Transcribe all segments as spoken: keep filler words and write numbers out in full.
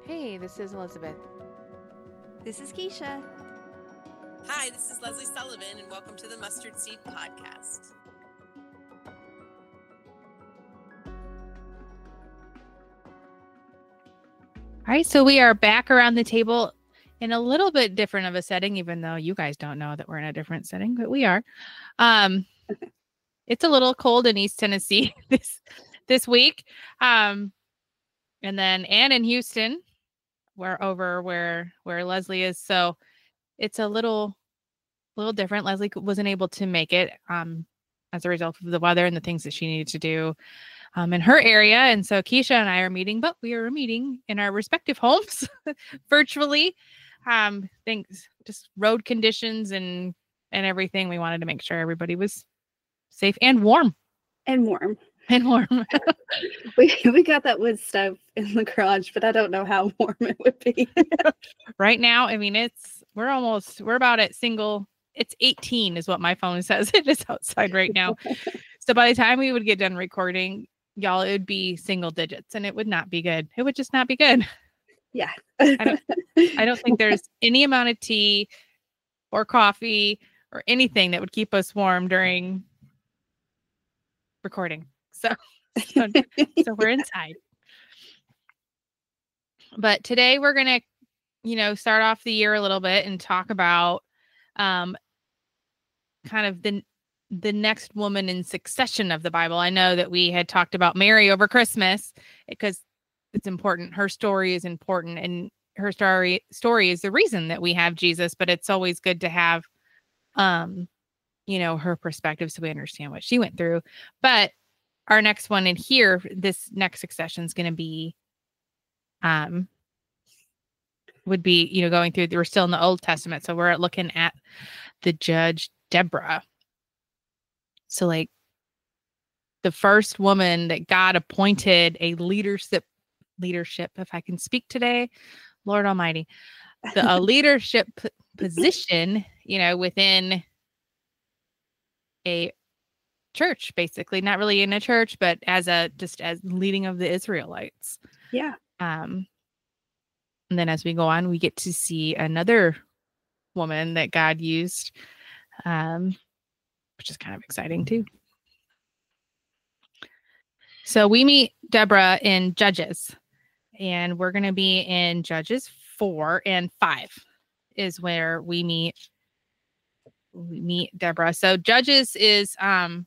Hey, this is Elizabeth. This is Keisha. Hi, this is Leslie Sullivan, and welcome to the Mustard Seed Podcast. All right, so we are back around the table in a little bit different of a setting, even though you guys don't know that we're in a different setting, but we are. Um, it's a little cold in East Tennessee this this week, um, and then Ann in Houston, we're over where where Leslie is, so it's a little little different. Leslie wasn't able to make it um, as a result of the weather and the things that she needed to do um, in her area. And so Keisha and I are meeting, but we are meeting in our respective homes virtually. Um, things, just road conditions and, and everything. We wanted to make sure everybody was safe and warm. And warm. And warm. we we got that wood stove in the garage, but I don't know how warm it would be. Right now, I mean, it's, we're almost, we're about at single, it's eighteen is what my phone says. It is outside right now. So by the time we would get done recording, y'all, it would be single digits and it would not be good. It would just not be good. Yeah. I don't, I don't think there's any amount of tea or coffee or anything that would keep us warm during recording. So, so, so we're inside. But today we're going to, you know, start off the year a little bit and talk about um, kind of the the next woman in succession of the Bible. I know that we had talked about Mary over Christmas because it's important. Her story is important, and her story story is the reason that we have Jesus. But it's always good to have, um, you know, her perspective so we understand what she went through. But our next one in here, this next succession is going to be, um, would be, you know, going through. We're still in the Old Testament, so we're looking at the judge Deborah. So, like, the first woman that God appointed a leadership, leadership, if I can speak today, Lord Almighty, the a leadership p- position, you know, within a church, basically, not really in a church, but as a just as leading of the Israelites. Yeah. Um, and then as we go on, we get to see another woman that God used, um, which is kind of exciting too. So we meet Deborah in Judges, and we're going to be in Judges four and five is where we meet we meet Deborah. So Judges is um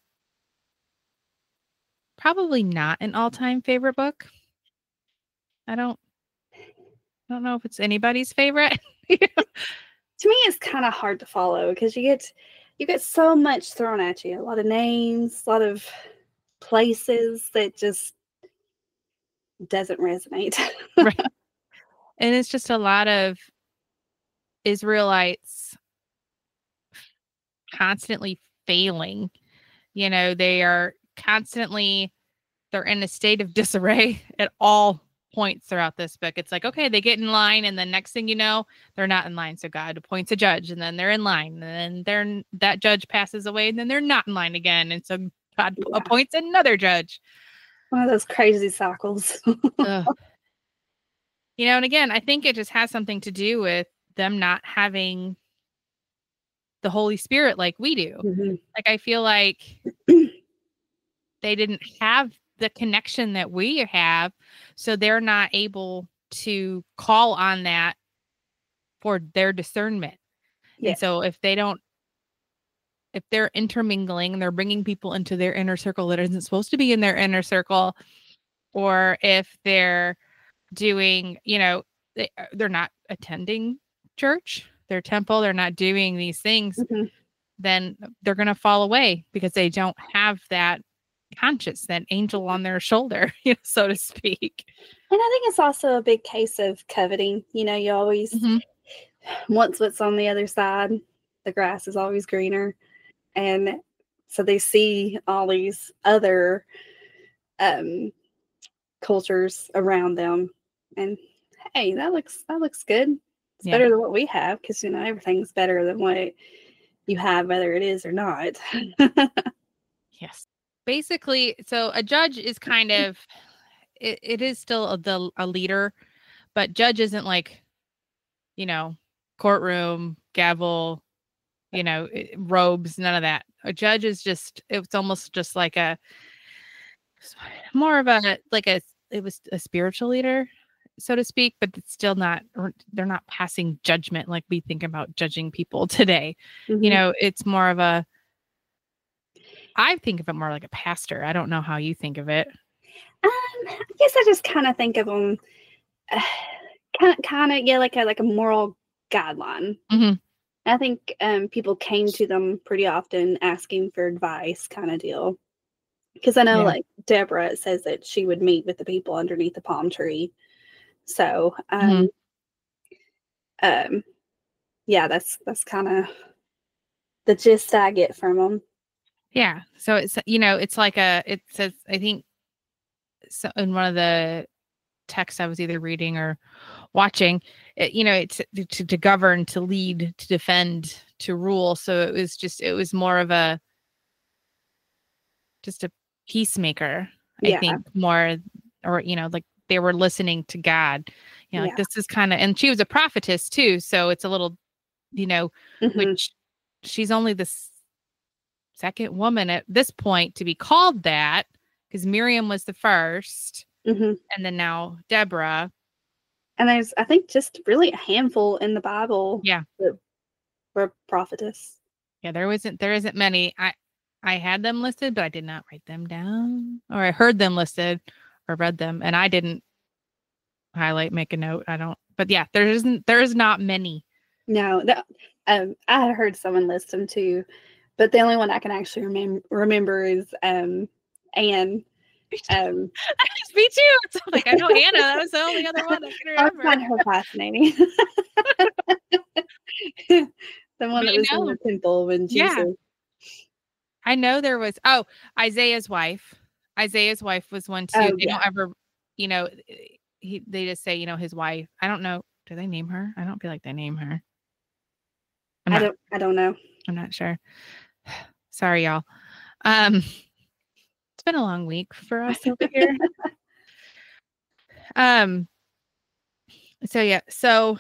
probably not an all-time favorite book. I don't I don't know if it's anybody's favorite. To me, it's kind of hard to follow because you get you get so much thrown at you. A lot of names, a lot of places that just doesn't resonate. Right. And it's just a lot of Israelites constantly failing. You know, they are constantly, they're in a state of disarray at all points throughout this book. It's like, okay, they get in line, and the next thing you know, they're not in line. So God appoints a judge, and then they're in line, and then they're, that judge passes away, and then they're not in line again. And so God Yeah. appoints another judge. One of those crazy cycles. You know, and again, I think it just has something to do with them not having the Holy Spirit like we do. Mm-hmm. Like, I feel like they didn't have the connection that we have, so they're not able to call on that for their discernment. Yes. And so if they don't, if they're intermingling and they're bringing people into their inner circle that isn't supposed to be in their inner circle, or if they're doing, you know, they, they're not attending church, their temple, they're not doing these things, Mm-hmm. then they're going to fall away because they don't have that conscience, that angel on their shoulder, you know, so to speak. And I think it's also a big case of coveting. You know, you always Mm-hmm. want what's on the other side. The grass is always greener. And so they see all these other um, cultures around them. And hey, that looks that looks good. It's Yeah. better than what we have because, you know, everything's better than what you have, whether it is or not. Yes. Basically, so a judge is kind of, it, it is still a, the, a leader, but judge isn't like, you know, courtroom, gavel, you know, i- robes, none of that. A judge is just, it's almost just like a, more of a, like a, it was a spiritual leader, so to speak, but it's still not, or they're not passing judgment like we think about judging people today. You Mhm. know, it's more of a, I think of it more like a pastor. I don't know how you think of it. Um, I guess I just kind of think of them, uh, kind of, kind of, yeah, like a like a moral guideline. Mhm. I think um, people came to them pretty often asking for advice, kind of deal. Because I know, Yeah. like Deborah, it says that she would meet with the people underneath the palm tree. So, Mhm. um, um, yeah, that's that's kind of the gist I get from them. Yeah. So it's, you know, it's like a, it says, I think so in one of the texts I was either reading or watching, it, you know, it's to, to govern, to lead, to defend, to rule. So it was just, it was more of a, just a peacemaker, I Yeah, think more, or, you know, like they were listening to God, you know, like yeah. this is kind of, and she was a prophetess too. So it's a little, you know, hmm which she's only the s- second woman at this point to be called that, because Miriam was the first, hmm and then now Deborah. And there's, I think, just really a handful in the Bible Yeah. that were prophetess. Yeah, there wasn't there isn't many. I I had them listed, but I did not write them down. Or I heard them listed or read them, and I didn't highlight, make a note. I don't. But yeah, there isn't there is not many. No, that, um, I had heard someone list them too, but the only one I can actually remem- remember is um, Anne. Um, Me too. It's like I know Anna. That was the only other one I can I remember. find her fascinating. The one But that I was in know. the temple when Yeah. Jesus. I know there was. Oh, Isaiah's wife. Isaiah's wife was one too. Oh They yeah, don't ever, you know, he they just say, you know, his wife. I don't know. Do they name her? I don't feel like they name her. I'm I not. don't. I don't know. I'm not sure. Sorry, y'all. Um, it's been a long week for us over here. Um, so yeah, so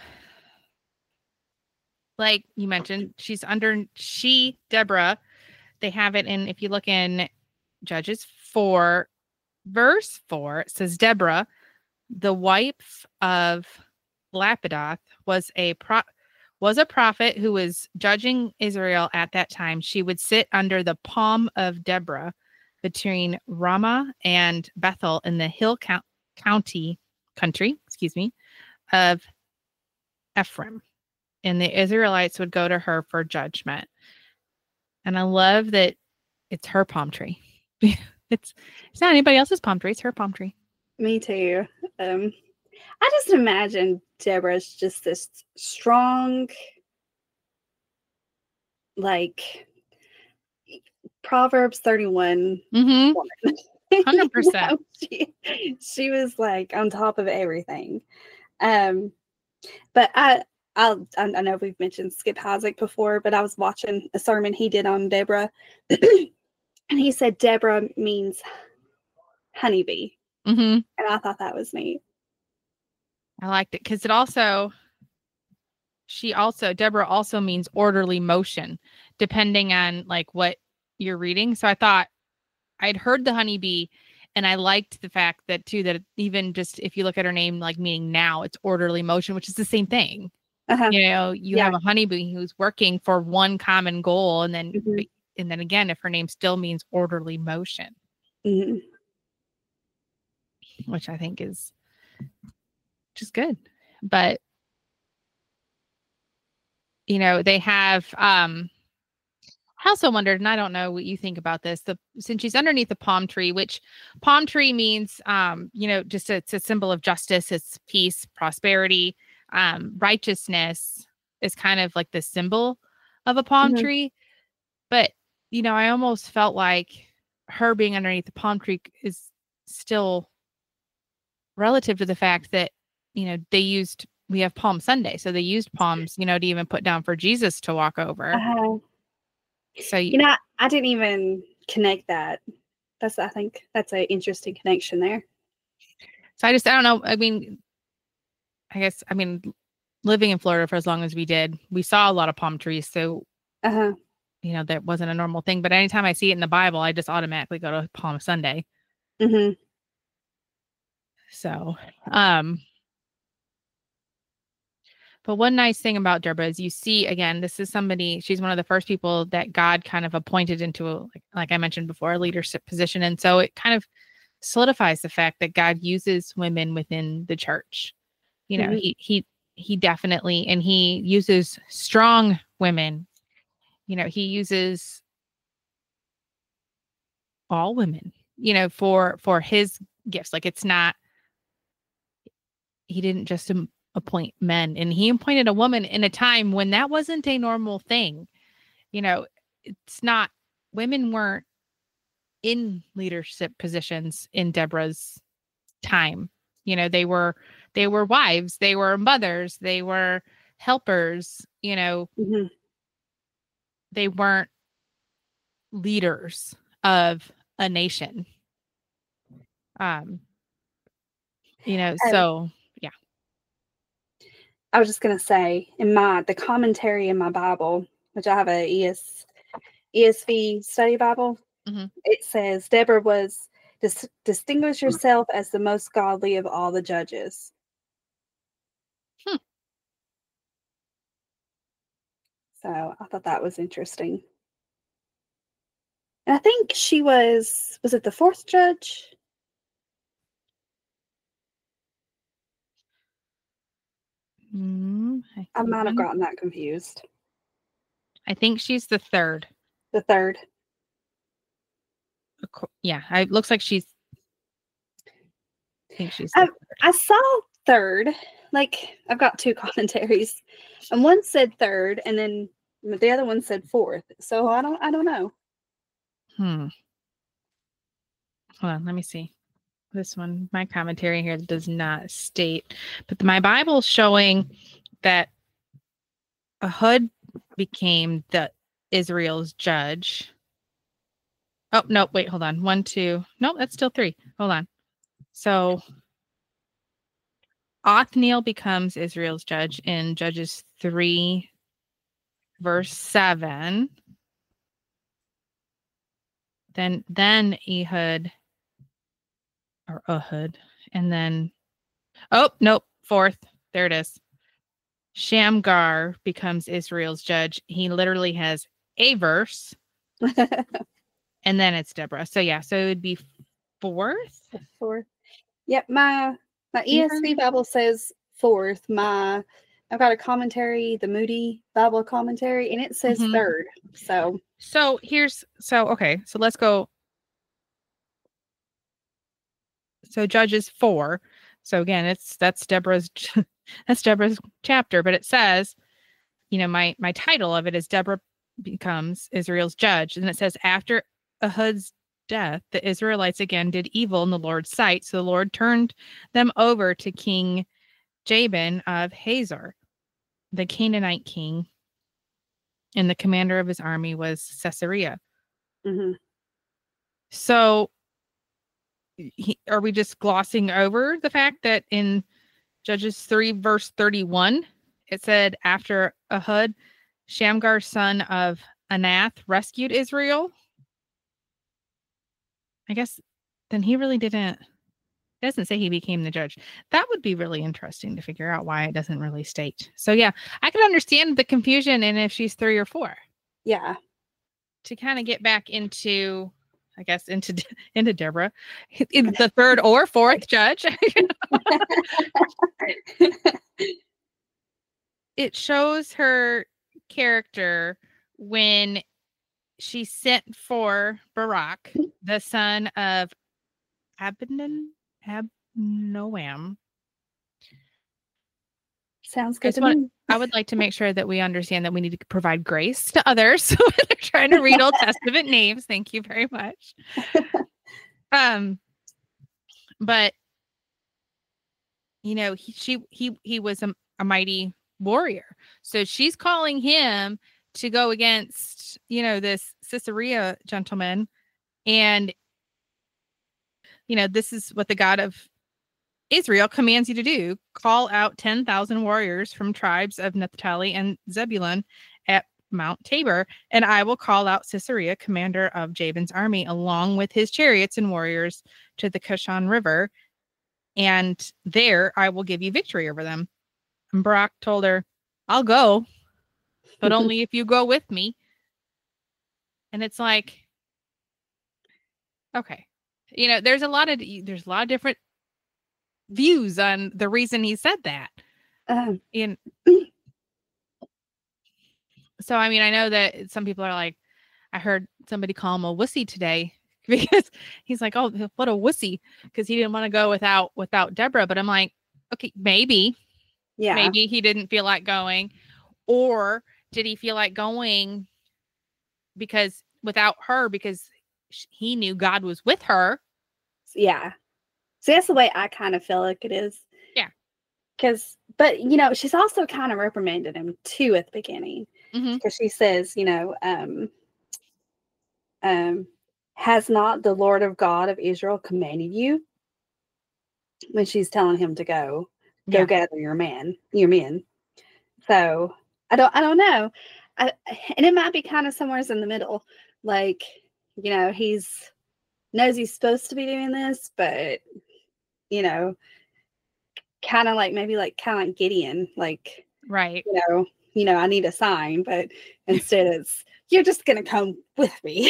like you mentioned, she's under she, Deborah, they have it in, if you look in Judges four, verse four, it says Deborah, the wife of Lapidoth, was a pro was a prophet who was judging Israel at that time. She would sit under the palm of Deborah between Ramah and Bethel in the hill count, county country, excuse me, of Ephraim. And the Israelites would go to her for judgment. And I love that it's her palm tree. it's it's not anybody else's palm tree, it's her palm tree. Me too. Um, I just imagine Deborah's just this strong, like Proverbs thirty-one Mm-hmm. woman. one hundred You percent. know, she, she was like on top of everything. Um, but I, I, I know we've mentioned Skip Heitzig before, but I was watching a sermon he did on Deborah, and he said Deborah means honeybee, Mm-hmm. and I thought that was neat. I liked it because it also, she also, Deborah also means orderly motion, depending on like what you're reading. So I thought I'd heard the honeybee, and I liked the fact that too, that even just if you look at her name, like meaning now, it's orderly motion, which is the same thing. Uh-huh. You know, you Yeah. have a honeybee who's working for one common goal, and then Mhm. and then again, if her name still means orderly motion, Mhm. which I think is just good. But you know, they have um I also wondered, and I don't know what you think about this, the since she's underneath the palm tree, which palm tree means um, you know, just a, it's a symbol of justice, it's peace, prosperity, um, righteousness is kind of like the symbol of a palm Mhm. tree. But, you know, I almost felt like her being underneath the palm tree is still relative to the fact that, you know, they used, we have Palm Sunday. So they used palms, you know, to even put down for Jesus to walk over. Uh-huh. So, You know, I, I didn't even connect that. That's, I think that's an interesting connection there. so I just, I don't know. I mean, I guess, I mean, living in Florida for as long as we did, we saw a lot of palm trees. So, Uh-huh. you know, that wasn't a normal thing. But anytime I see it in the Bible, I just automatically go to Palm Sunday. Mm-hmm. So, um, but one nice thing about Deborah is you see, again, this is somebody, she's one of the first people that God kind of appointed into, a, like, like I mentioned before, a leadership position. And so it kind of solidifies the fact that God uses women within the church. You know, Mhm. he, he, he definitely, and he uses strong women. You know, he uses all women, you know, for, for his gifts. Like it's not, he didn't just um, appoint men, and he appointed a woman in a time when that wasn't a normal thing. You know, it's not, women weren't in leadership positions in Deborah's time. You know, they were, they were wives, they were mothers, they were helpers, you know, Mhm. they weren't leaders of a nation. Um, you know, Um, so yeah. I was just gonna say, in my the commentary in my Bible, which I have a E S, E S V study Bible, Mhm. it says Deborah was dis- distinguished herself as the most godly of all the judges. Hmm. So I thought that was interesting. And I think she was was it the fourth judge? Mm, I might have one- gotten that confused. I think she's the third. The third. Acco- Yeah, I, it looks like she's. I think she's. I, The I saw third. Like I've got two commentaries, and one said third, and then the other one said fourth. So I don't I don't know. Hmm. Hold on, let me see. This one, my commentary here does not state, but my Bible's showing that Ehud became the Israel's judge. Oh no, wait, hold on. One, two. No, that's still three. Hold on. So Othniel becomes Israel's judge in Judges three, verse seven. Then then Ehud or Ehud, and then oh nope, fourth. There it is. Shamgar becomes Israel's judge. He literally has a verse, and then it's Deborah. So yeah, so it would be fourth. Fourth. Yep, my my Yeah. E S V Bible says fourth. My I've got a commentary, the Moody Bible commentary, and it says Mhm. third. So So here's so okay. So let's go. So Judges four. So again, it's that's Deborah's that's Deborah's chapter, but it says, you know, my my title of it is Deborah becomes Israel's judge, and it says after Ehud's death, the Israelites again did evil in the Lord's sight, so the Lord turned them over to King Jabin of Hazor, the Canaanite king, and the commander of his army was Caesarea. mhm. So he, are we just glossing over the fact that in Judges three, verse thirty-one, it said, after Ehud, Shamgar, son of Anath, rescued Israel? I guess then he really didn't. It doesn't say he became the judge. That would be really interesting to figure out why it doesn't really state. So, yeah, I can understand the confusion in if she's three or four. Yeah. To kind of get back into, I guess, into into Deborah, in the third or fourth judge. It shows her character when she sent for Barak, the son of Abnon, Abnoam. Sounds I good just to want, me. I would like to make sure that we understand that we need to provide grace to others. So when they're trying to read Old Testament names, thank you very much. Um, but you know, he she he he was a, a mighty warrior. So she's calling him to go against, you know, this Caesarea gentleman. And, you know, this is what the God of Israel commands you to do. Call out ten thousand warriors from tribes of Naphtali and Zebulun at Mount Tabor, and I will call out Sisera, commander of Jabin's army, along with his chariots and warriors to the Kishon River, and there I will give you victory over them. And Barak told her, I'll go, but only if you go with me. And it's like, okay, you know, there's a lot of there's a lot of different views on the reason he said that. Um, And so, I mean, I know that some people are like, I heard somebody call him a wussy today because he's like, oh, what a wussy, because he didn't want to go without without Deborah. But I'm like, okay, maybe, yeah. maybe he didn't feel like going, or did he feel like going because without her, because he knew God was with her. Yeah. So that's the way I kind of feel like it is. Yeah. Because, but, you know, she's also kind of reprimanded him too at the beginning. Because Mm-hmm. she says, you know, um, um, has not the Lord of God of Israel commanded you? When she's telling him to go, go Yeah. gather your man, your men. So I don't, I don't know. I, and it might be kind of somewhere in the middle. Like, you know, he's knows he's supposed to be doing this, but, you know, kind of like maybe like kind of like Gideon, like, Right. you know, you know, I need a sign, but instead it's, you're just going to come with me.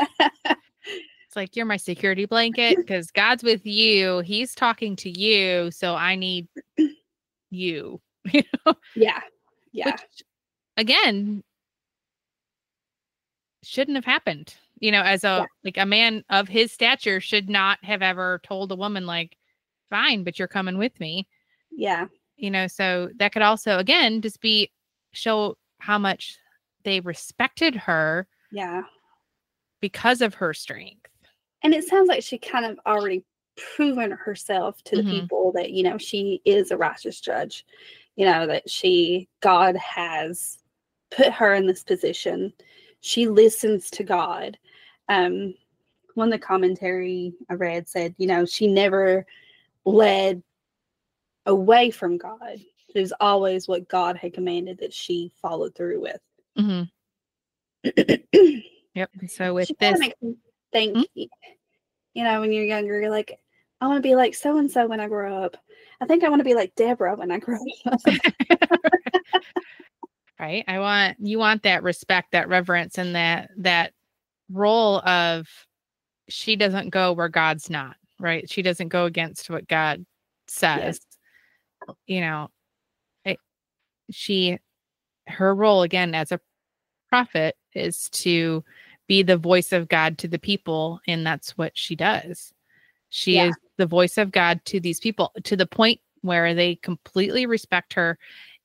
It's like, you're my security blanket because God's with you. He's talking to you. So I need you. You know? Yeah. Yeah. Which, again, shouldn't have happened. You know, as a, Yeah. like a man of his stature should not have ever told a woman like, fine, but you're coming with me. Yeah. You know, so that could also, again, just be show how much they respected her. Yeah. Because of her strength. And it sounds like she kind of already proven herself to the Mhm. people that, you know, she is a righteous judge, you know, that she, God has put her in this position. She listens to God. Um, one of the commentary I read said, you know, she never led away from God. It was always what God had commanded that she followed through with. Mhm. Yep. So with She kind this, of makes me think, Hmm? you know, when you're younger, you're like, I want to be like so and so when I grow up. I think I want to be like Deborah when I grow up. right? I want you want that respect, that reverence, and that that role of she doesn't go where God's not, right? She doesn't go against what God says. You know, I, she her role again as a prophet is to be the voice of God to the people, and that's what she does. She Yeah. is the voice of God to these people to the point where they completely respect her.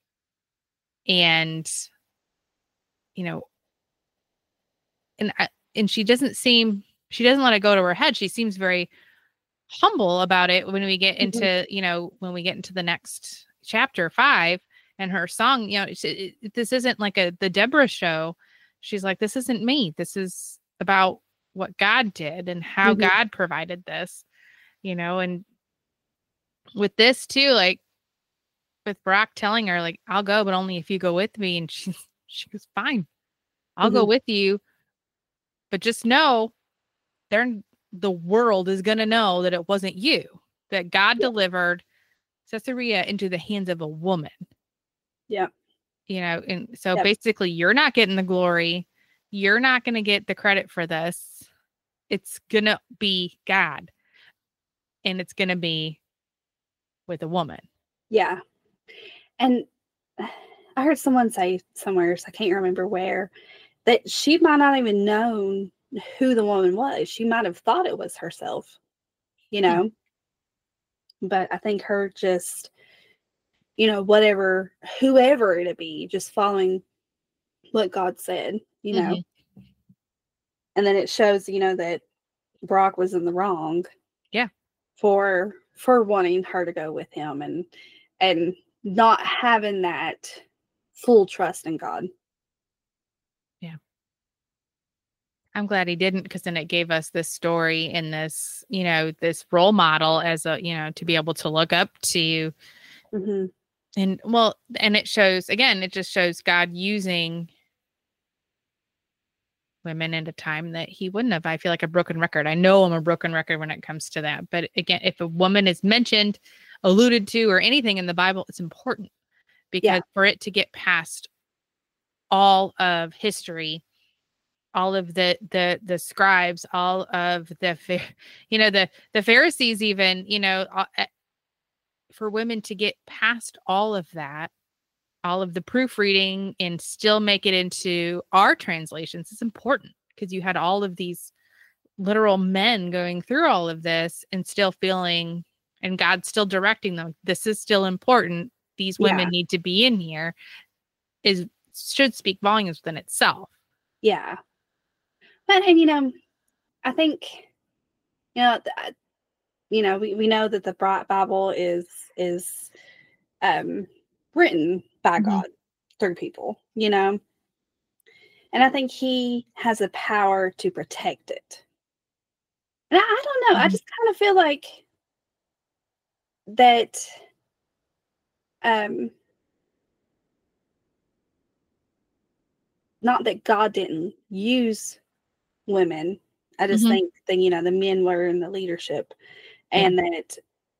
And, you know, and, I- and she doesn't seem, she doesn't let it go to her head. She seems very humble about it when we get into, Mhm. you know, when we get into the next chapter five and her song, you know, it, it, this isn't like a, the Deborah show. She's like, this isn't me. This is about what God did and how Mhm. God provided this, you know, and with this too, like, with Brock telling her, like, I'll go, but only if you go with me. And she, she goes, fine, I'll go Mhm. with you. But just know they're, the world is going to know that it wasn't you, that God Yeah. delivered Caesarea into the hands of a woman, Yeah. you know? And so Yep. basically you're not getting the glory. You're not going to get the credit for this. It's going to be God, and it's going to be with a woman. Yeah. And I heard someone say somewhere, so I can't remember where, that she might not even known who the woman was. She might have thought it was herself, you know. Hmm. But I think her just, you know, whatever, whoever it be, just following what God said, you know. Mm-hmm. And then it shows, you know, that Brock was in the wrong. Yeah. For for wanting her to go with him and and not having that full trust in God. Yeah. I'm glad he didn't, because then it gave us this story and this, you know, this role model as a, you know, to be able to look up to. Mm-hmm. And well, and it shows, again, it just shows God using women in a time that he wouldn't have. I feel like a broken record. I know I'm a broken record when it comes to that. But again, if a woman is mentioned, alluded to, or anything in the Bible, it's important, because Yeah. for it to get past all of history, all of the the the scribes, all of the Pha- you know the the Pharisees, even, you know uh, uh, for women to get past all of that, all of the proofreading, and still make it into our translations, is important, because you had all of these literal men going through all of this and still feeling, and God still directing them, this is still important, these women Yeah. need to be in here, is should speak volumes within itself. Yeah. But, and, you know, I think, you know, th- you know, we, we know that the Bri- Bible is, is, um, written by Mhm. God through people, you know, and I think he has the power to protect it. And I, I don't know. I Mhm. just kind of feel like that, um, not that God didn't use women. I just Mhm. think that, you know, the men were in the leadership, Yeah. and that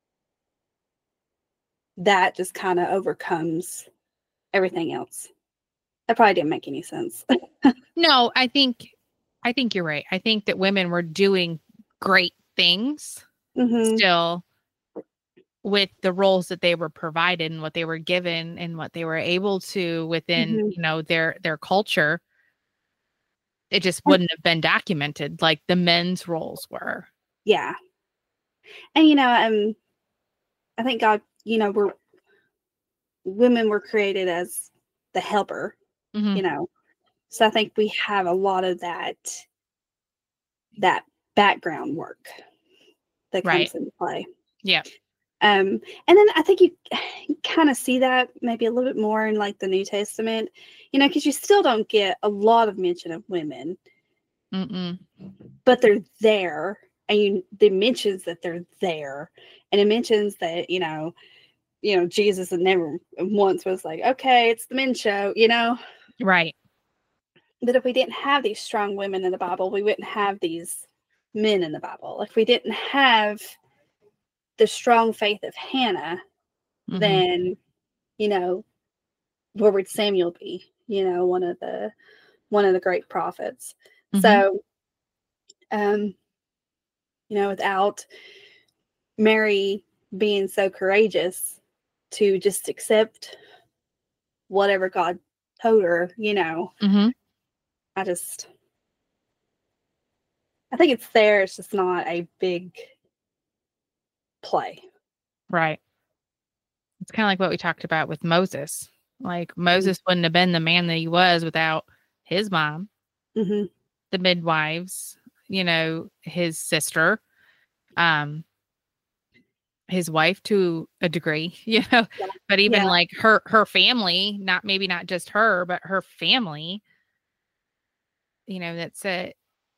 that just kind of overcomes everything else. That probably didn't make any sense. No, I think I think you're right. I think that women were doing great things hmm still with the roles that they were provided and what they were given and what they were able to within, hmm you know, their their culture. It just wouldn't have been documented like the men's roles were. Yeah. And, you know, um, I think God, you know, we're women were created as the helper, Mhm. you know. So I think we have a lot of that that background work that Right. comes into play. Yeah. Um, and then I think you kind of see that maybe a little bit more in like the New Testament, you know, because you still don't get a lot of mention of women, Mm-mm. but they're there, and you it mentions that they're there, and it mentions that, you know, you know, Jesus never once was like, okay, it's the men show, you know. Right. But if we didn't have these strong women in the Bible, we wouldn't have these men in the Bible. If we didn't have the strong faith of Hannah, Mhm. then, you know, where would Samuel be? You know, one of the one of the great prophets. Mhm. So, um, you know, without Mary being so courageous to just accept whatever God told her, you know, Mhm. I just I think it's there. It's just not a big play. Right. It's kind of like what we talked about with Moses. Like Mm-hmm. Moses wouldn't have been the man that he was without his mom, Mm-hmm. the midwives, you know, his sister, um, his wife to a degree, you know, Yeah. but even Yeah. like her her family, not maybe not just her, but her family, you know, that's it.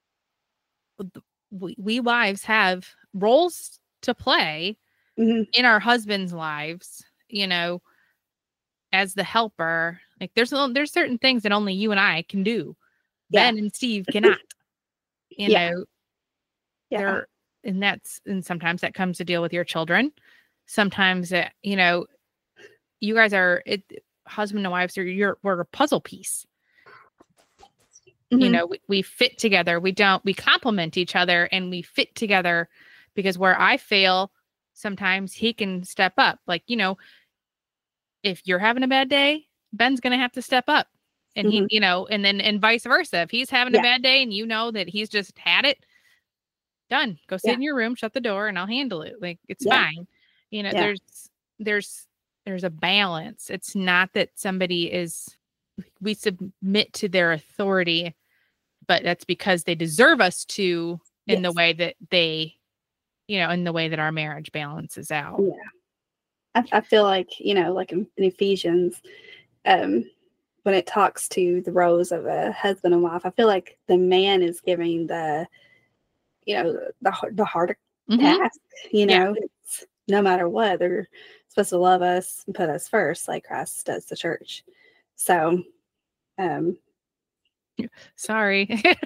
We, we wives have roles to play Mm-hmm. in our husbands' lives, you know, as the helper. Like there's a- there's certain things that only you and I can do. Yeah. Ben and Steve cannot. You Yeah. know, Yeah. they're and that's and sometimes that comes to deal with your children. Sometimes it, you know, you guys are it husband and wives are you're we're a puzzle piece. You Mm-hmm. know, we, we fit together. We don't we complement each other and we fit together, because where I fail, sometimes he can step up. Like, you know, if you're having a bad day, Ben's gonna have to step up. And Mm-hmm. he, you know, and then and vice versa. If he's having a Yeah. bad day and you know that he's just had it, done. Go sit Yeah. in your room, shut the door, and I'll handle it. Like it's Yeah. fine. You know, Yeah. there's there's there's a balance. It's not that somebody is we submit to their authority, but that's because they deserve us to in the Yes. way that they, you know, in the way that our marriage balances out. Yeah. I, I feel like, you know, like in, in Ephesians, um, when it talks to the roles of a husband and wife, I feel like the man is giving the, you know, the the harder Mhm. task. You Yeah. know, it's, no matter what, they're supposed to love us and put us first, like Christ does the church. So, um, Sorry.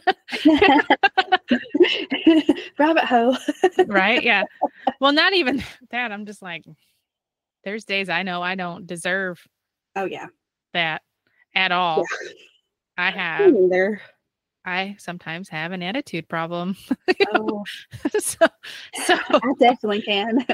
rabbit hole. Right? Yeah. Well, not even that. I'm just like, there's days I know I don't deserve Oh yeah, that at all. I me have, neither. I sometimes have an attitude problem. You know? Oh, so, so I definitely can.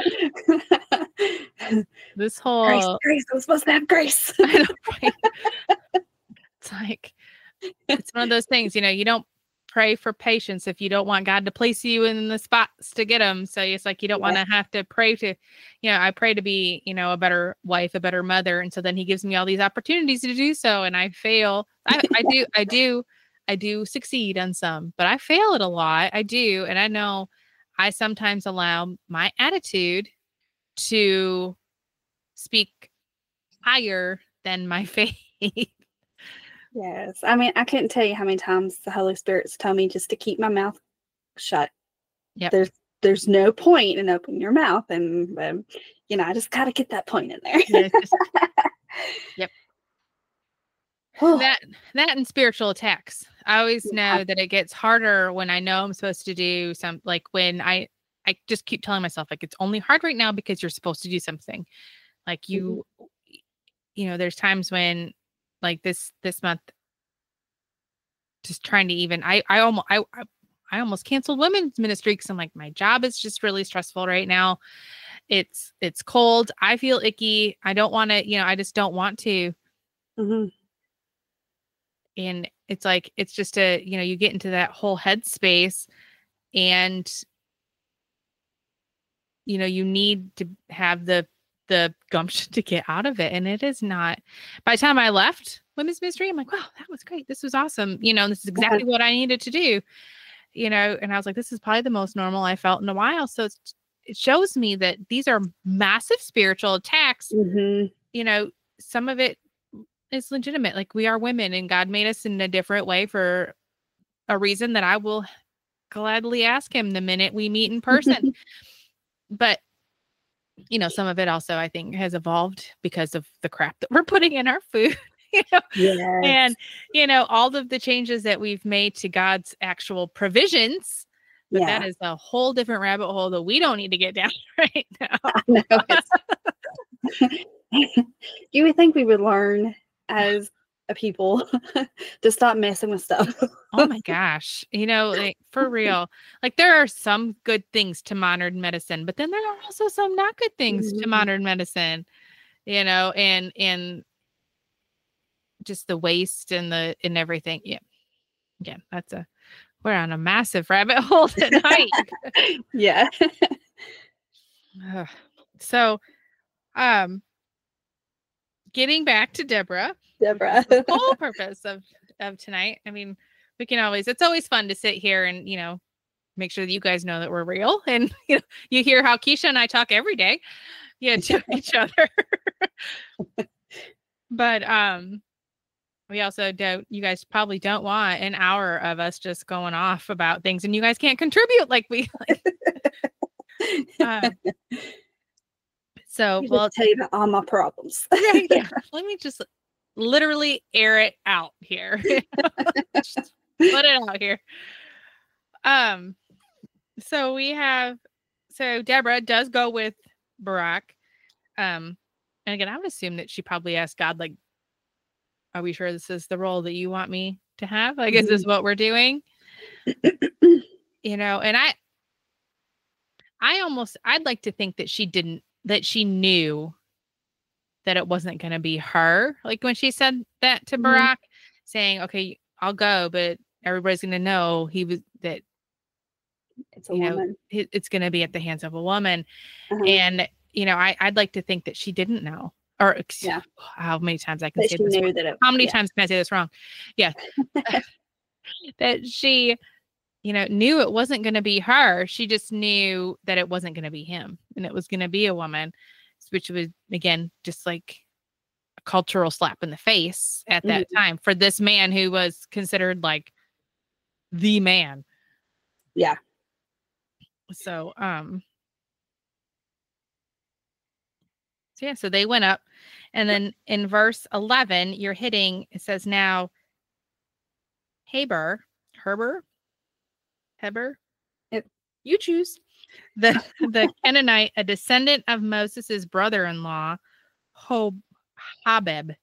this Grace, whole, grace. I'm supposed to have grace. I know, right? It's like, it's one of those things, you know, you don't pray for patience if you don't want God to place you in the spots to get them. So it's like, you don't want to have to pray to, you know, I pray to be, you know, a better wife, a better mother. And so then he gives me all these opportunities to do so. And I fail. I, I do, I do, I do succeed on some, but I fail at a lot. I do. And I know I sometimes allow my attitude to speak higher than my faith. Yes. I mean, I couldn't tell you how many times the Holy Spirit's told me just to keep my mouth shut. Yep. There's there's no point in opening your mouth. And, um, you know, I just got to get that point in there. Yeah, it's just- yep. Oh, That that and spiritual attacks. I always Yeah. know that it gets harder when I know I'm supposed to do some, like when I I just keep telling myself like it's only hard right now because you're supposed to do something. Like you you know, there's times when like this this month just trying to even I I almost I I, I almost canceled women's ministry because I'm like my job is just really stressful right now. It's it's cold. I feel icky. I don't want to, you know, I just don't want to. mhm. And it's like it's just a, you know, you get into that whole headspace and you know, you need to have the the gumption to get out of it. And it is not, by the time I left women's ministry, I'm like, wow, that was great. This was awesome. You know, this is exactly what I needed to do. You know, and I was like, this is probably the most normal I felt in a while. So it's, it shows me that these are massive spiritual attacks. Mhm. You know, some of it is legitimate. Like we are women and God made us in a different way for a reason that I will gladly ask him the minute we meet in person. But, you know, some of it also I think has evolved because of the crap that we're putting in our food. You know? Yes. And, you know, all of the changes that we've made to God's actual provisions. But Yeah. that is a whole different rabbit hole that we don't need to get down right now. I know. It's- you would think we would learn as a people to stop messing with stuff. Oh my gosh. You know, like for real. Like there are some good things to modern medicine, but then there are also some not good things to Mhm. modern medicine, you know, and and just the waste and the and everything. Yeah. Yeah. That's a we're on a massive rabbit hole tonight. Yeah. Ugh. So um getting back to Deborah, Deborah. the whole purpose of of tonight. I mean, we can always it's always fun to sit here and, you know, make sure that you guys know that we're real and you know you hear how Keisha and I talk every day, yeah, to each other. But um we also don't you guys probably don't want an hour of us just going off about things and you guys can't contribute like we like. Uh, so You well just tell you about all my problems. yeah, yeah. Let me just literally air it out here. Just let it out here. Um so we have so Deborah does go with Barak. Um and again I would assume that she probably asked God like, are we sure this is the role that you want me to have? Like is this what we're doing? You know, and I I almost I'd like to think that she didn't that she knew that it wasn't going to be her. Like when she said that to Mhm. Barak, saying, "Okay, I'll go, but everybody's going to know he was that It's a you know woman. it, it's going to be at the hands of a woman." Uh-huh. And you know, I I'd like to think that she didn't know, or ex- Yeah. how many times I can But say she this. knew wrong. that it How many yeah. times can I say this wrong? Yeah, that she you know knew it wasn't going to be her. She just knew that it wasn't going to be him, and it was going to be a woman, which was again just like cultural slap in the face at that Mhm. time for this man who was considered like the man. Yeah. So, um, so yeah, so they went up, and then in verse eleven, you're hitting, it says now, Heber, Heber, Heber, Yep. you choose. The the Canaanite, a descendant of Moses's brother-in-law, Hob, Habeb.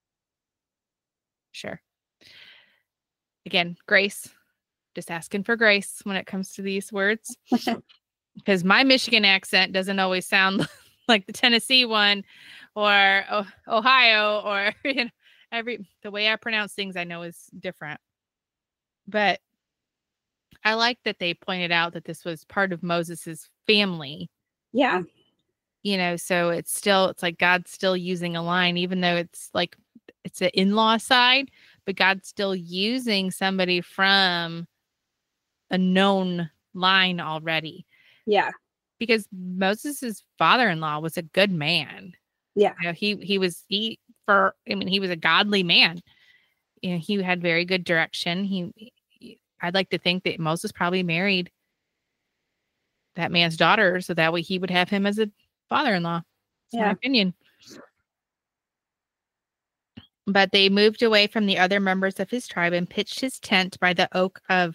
Sure. Again, grace. Just asking for grace when it comes to these words. Because my Michigan accent doesn't always sound like the Tennessee one or oh, Ohio or you know, every the way I pronounce things I know is different. But I like that they pointed out that this was part of Moses's family. Yeah. You know, so it's still it's like God's still using a line, even though it's like it's an in-law side, but God's still using somebody from a known line already. Yeah. Because Moses's father-in-law was a good man. Yeah. You know, he he was he for I mean he was a godly man. You know, he had very good direction. He, he I'd like to think that Moses probably married that man's daughter so that way he would have him as a father-in-law. That's my Yeah. opinion. But they moved away from the other members of his tribe and pitched his tent by the oak of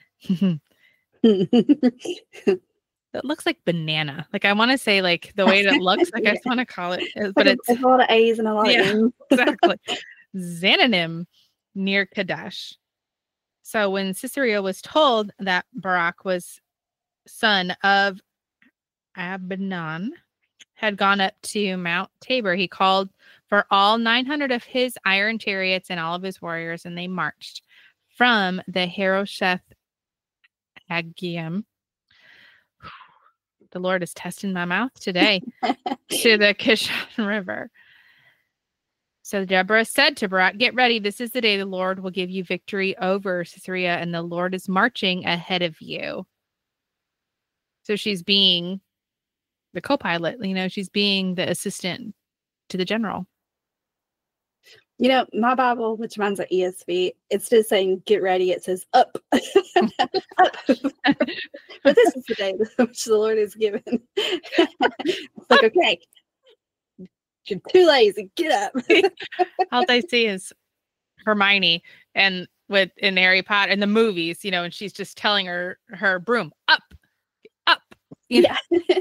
that looks like banana. Like I want to say like the way that it looks, like I just want to call it, uh, but Like a, it's it's a lot of A's and a lot Yeah. of M's. exactly Zananim near Kadesh. So when Sisera was told that Barak was son of Abnon had gone up to Mount Tabor, he called for all nine hundred of his iron chariots and all of his warriors, and they marched from the Harosheth Haggim. The Lord is testing my mouth today to the Kishon River. So Deborah said to Barak, "Get ready. This is the day the Lord will give you victory over Sisera, and the Lord is marching ahead of you." So she's being the co-pilot, you know, she's being the assistant to the general. You know, my Bible, which mine's an E S V, instead of saying get ready, it says up. Up. But this is the day which the Lord has given. It's like, okay, you're too lazy, get up. All I see is Hermione and with in Harry Potter in the movies, you know, and she's just telling her her broom up, up. You know?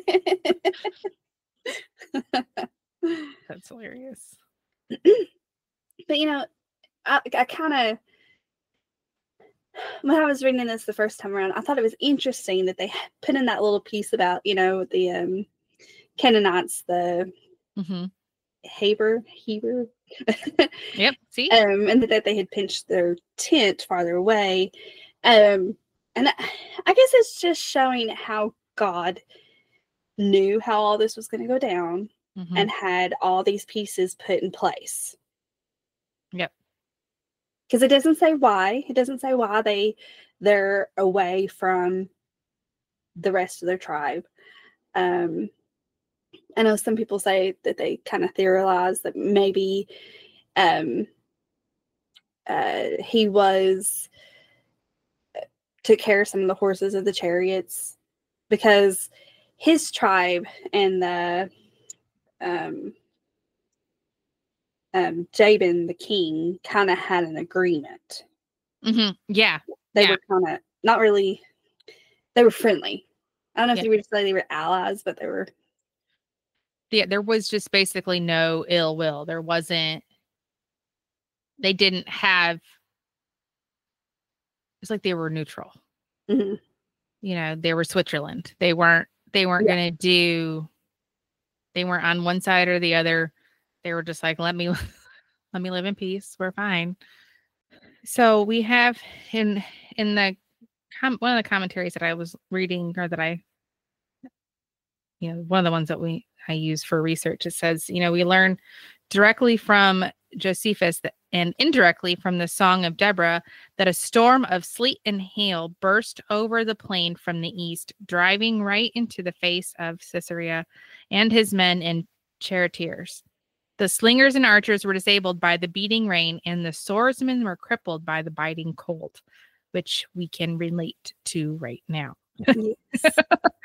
Yeah. That's hilarious. But you know, I, I kind of when I was reading this the first time around, I thought it was interesting that they put in that little piece about, you know, the um, Canaanites, the Mm-hmm. Heber, Heber. Yep. See, um, and that they had pinched their tent farther away. Um, and I, I guess it's just showing how God knew how all this was going to go down mm-hmm. and had all these pieces put in place. Yep. Because it doesn't say why. It doesn't say why they they're away from the rest of their tribe. Um, I know some people say that they kind of theorize that maybe um, uh, he was took care of some of the horses of the chariots because his tribe and the um, um, Jabin, the king, kind of had an agreement. Mm-hmm. Yeah. They yeah. were kind of not really, they were friendly. I don't know if Yeah. you would say they were allies, but they were. Yeah, there was just basically no ill will. There wasn't, they didn't have, it's like they were neutral. Mm-hmm. You know, they were Switzerland. They weren't, they weren't Yeah. going to do, they weren't on one side or the other. They were just like, let me, let me live in peace. We're fine. So we have in, in the, com- one of the commentaries that I was reading or that I, you know, one of the ones that we, I use for research, it says, you know, we learn directly from Josephus that, and indirectly from the Song of Deborah that a storm of sleet and hail burst over the plain from the east, driving right into the face of Sisera and his men and charioteers. The slingers and archers were disabled by the beating rain, and the swordsmen were crippled by the biting cold, which we can relate to right now. Yes.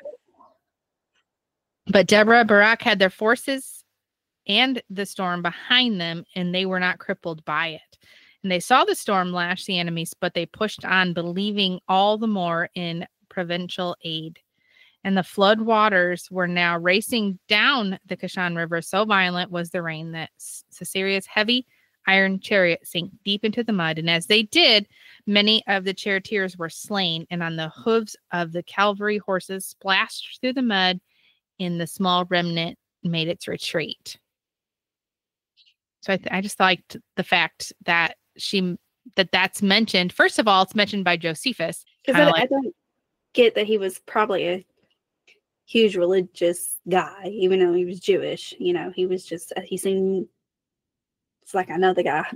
But Deborah, Barak had their forces and the storm behind them, and they were not crippled by it. And they saw the storm lash the enemies, but they pushed on, believing all the more in providential aid. And the flood waters were now racing down the Kishon River. So violent was the rain that Sisera's heavy iron chariot sank deep into the mud. And as they did, many of the charioteers were slain, and on the hooves of the cavalry horses splashed through the mud, and the small remnant made its retreat. So I, th- I just liked the fact that she that that's mentioned. First of all, it's mentioned by Josephus. Because I, like, I don't get that he was probably a huge religious guy, even though he was Jewish. You know, he was just, he seemed, it's like, I know the guy.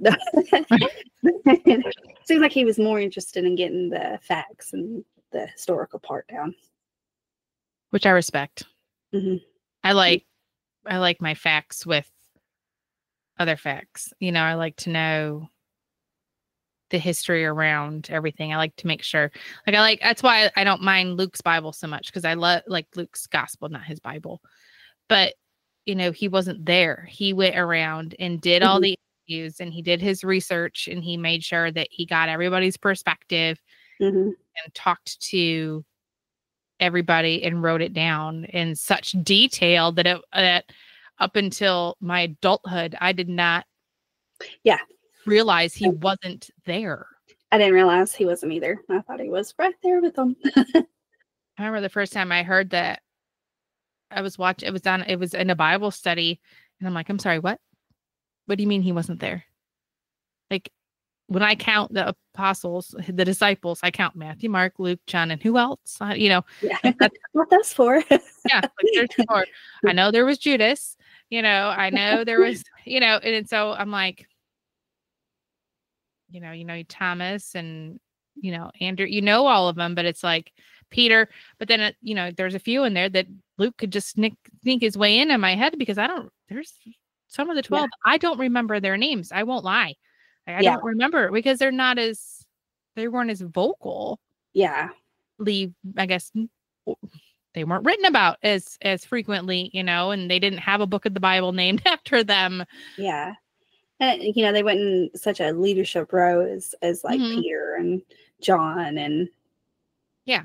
Seems like he was more interested in getting the facts and the historical part down. Which I respect. Mm-hmm. I like, I like my facts with other facts. You know, I like to know the history around everything. I like to make sure, like, I like, that's why I don't mind Luke's Bible so much, because I love, like, Luke's gospel, not his Bible. But, you know, he wasn't there. He went around and did all mm-hmm. the interviews, and he did his research, and he made sure that he got everybody's perspective mm-hmm. and talked to everybody and wrote it down in such detail that it, that up until my adulthood, I did not yeah. realize he wasn't there. I didn't realize he wasn't either. I thought he was right there with them. I remember the first time I heard that, I was watching, it was on, it was in a Bible study, and I'm like, I'm sorry, what? What do you mean he wasn't there? Like, when I count the apostles, the disciples, I count Matthew, Mark, Luke, John, and who else? I, you know, yeah. What that's for? Yeah, like there's four. I know there was Judas. You know, I know there was, you know, and, and so I'm like, you know, you know, Thomas and, you know, Andrew, you know, all of them, but it's like Peter, but then, it, you know, there's a few in there that Luke could just sneak, sneak his way in in my head, because I don't, there's some of the twelve, yeah. I don't remember their names. I won't lie. Like, I yeah. don't remember, because they're not as, they weren't as vocal. Yeah. I guess they weren't written about as, as frequently, you know, and they didn't have a book of the Bible named after them. Yeah. And, you know, they went in such a leadership role as, as like mm-hmm. Peter and John and. Yeah.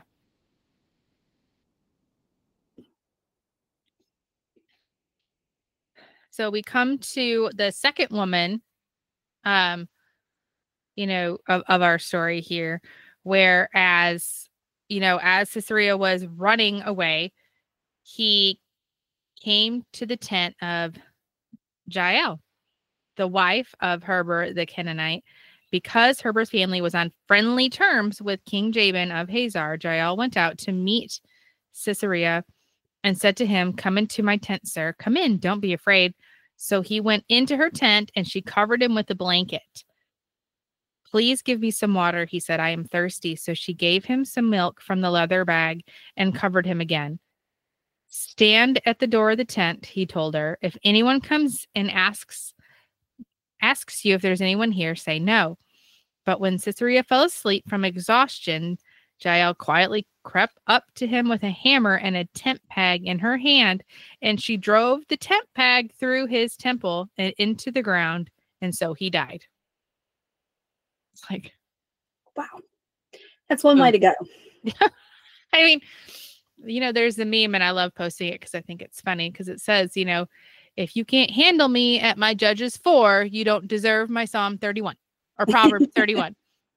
So we come to the second woman, um, you know, of, of our story here, whereas, you know, as Sisera was running away, he came to the tent of Jael, the wife of Heber the Canaanite. Because Heber's family was on friendly terms with King Jabin of Hazar, Jael went out to meet Sisera and said to him, "Come into my tent, sir. Come in. Don't be afraid." So he went into her tent, and she covered him with a blanket. "Please give me some water," he said. "I am thirsty." So she gave him some milk from the leather bag and covered him again. "Stand at the door of the tent," he told her. "If anyone comes and asks asks you if there's anyone here, say no." But when Sisera fell asleep from exhaustion, Jael quietly crept up to him with a hammer and a tent peg in her hand, and she drove the tent peg through his temple and into the ground, and so he died. It's like, wow, that's one way to go. I mean, you know, there's the meme, and I love posting it because I think it's funny, because it says, you know, if you can't handle me at my Judges four, you don't deserve my Psalm thirty-one or Proverbs thirty-one.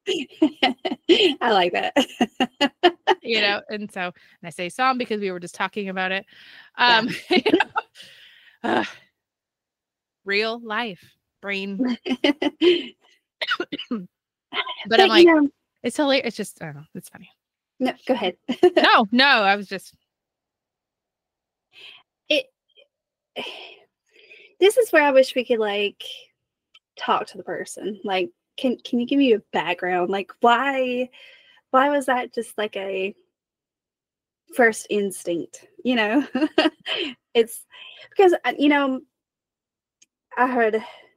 I like that. You know, and so, and I say Psalm because we were just talking about it. Um, yeah. You know, uh, real life brain. But I'm like, you know, it's hilarious. It's just, I don't know. It's funny. No, go ahead. no, no, I was just. It. This is where I wish we could like talk to the person. Like, can can you give me a background? Like, why why was that just like a first instinct? You know, it's because, you know, I heard,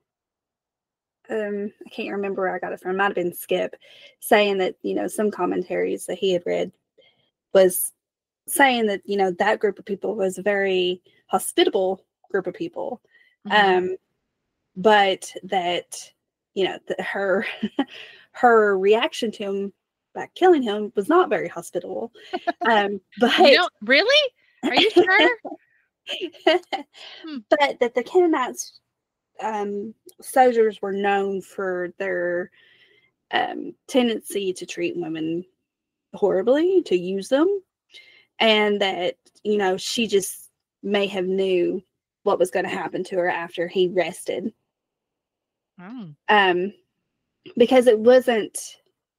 um, I can't remember where I got it from. It might have been Skip saying that, you know, some commentaries that he had read was saying that, you know, that group of people was a very hospitable group of people. Mhm. Um, but that, you know, that her, her reaction to him by killing him was not very hospitable. Um, but You don't really? Are you sure? Hmm. but that the Canaanites um, soldiers were known for their um, tendency to treat women horribly, to use them, and that, you know, she just may have knew what was going to happen to her after he rested, Oh. um, because it wasn't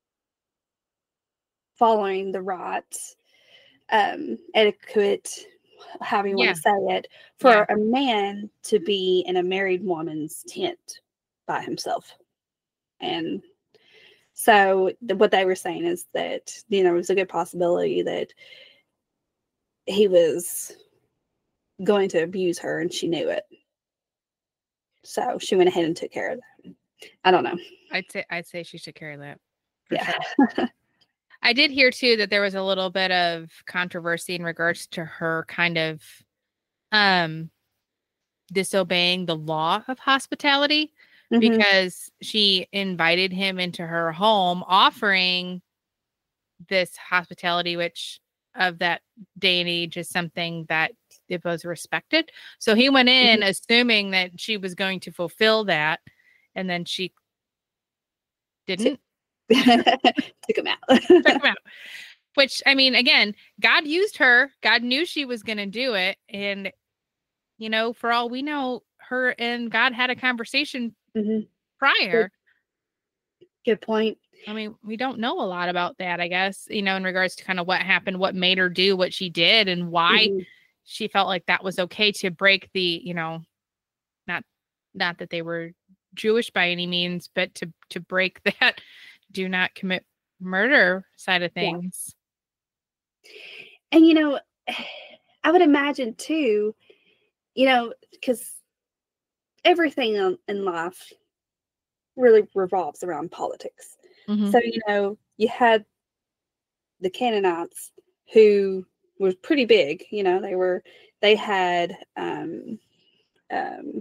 following the right um, etiquette, however you Yeah. want to say it, for Yeah. a man to be in a married woman's tent by himself. And so th- what they were saying is that, you know, it was a good possibility that he was going to abuse her and she knew it. So she went ahead and took care of that. I don't know. I'd say I'd say she should carry that for Yeah. sure. I did hear too that there was a little bit of controversy in regards to her kind of um disobeying the law of hospitality Mhm. because she invited him into her home offering this hospitality, which of that day and age is something that it was respected. So he went in Mhm. assuming that she was going to fulfill that, and then she didn't. Took him out. Took him out. Which, I mean, again, God used her. God knew she was going to do it. And, you know, for all we know, her and God had a conversation Mhm. prior. Good point. I mean, we don't know a lot about that, I guess, you know, in regards to kind of what happened, what made her do what she did, and why Mhm. she felt like that was okay to break the, you know, not not that they were Jewish by any means, but to to break that do not commit murder side of Yeah. things. And, you know, I would imagine too, you know, because everything in, in life really revolves around politics. Mhm. So, you know, you had the Canaanites who was pretty big, you know, they were, they had, um, um,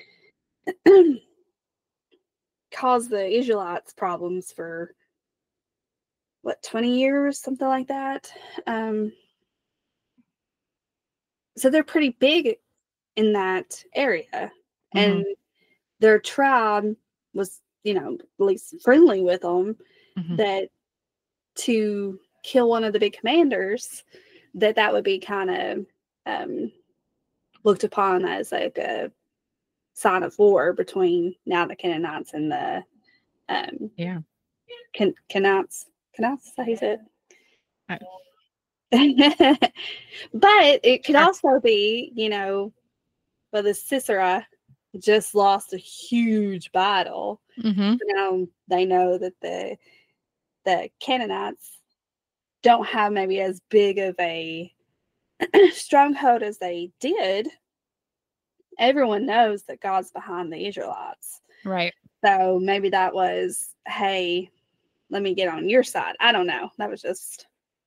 caused the Israelites problems for what, twenty years, something like that. Um, so they're pretty big in that area. And Mhm. their tribe was, you know, at least friendly with them, Mhm. that to kill one of the big commanders, that that would be kind of um, looked upon as like a sign of war between now the Canaanites and the um, Yeah. Can- Canaanites. Canaanites, is that how you said I- it? But it could Sure. also be, you know, well, the Sisera just lost a huge battle. Mhm. Now they know that the the Canaanites don't have maybe as big of a stronghold as they did. Everyone knows that God's behind the Israelites. Right. So maybe that was, hey, let me get on your side. I don't know. That was just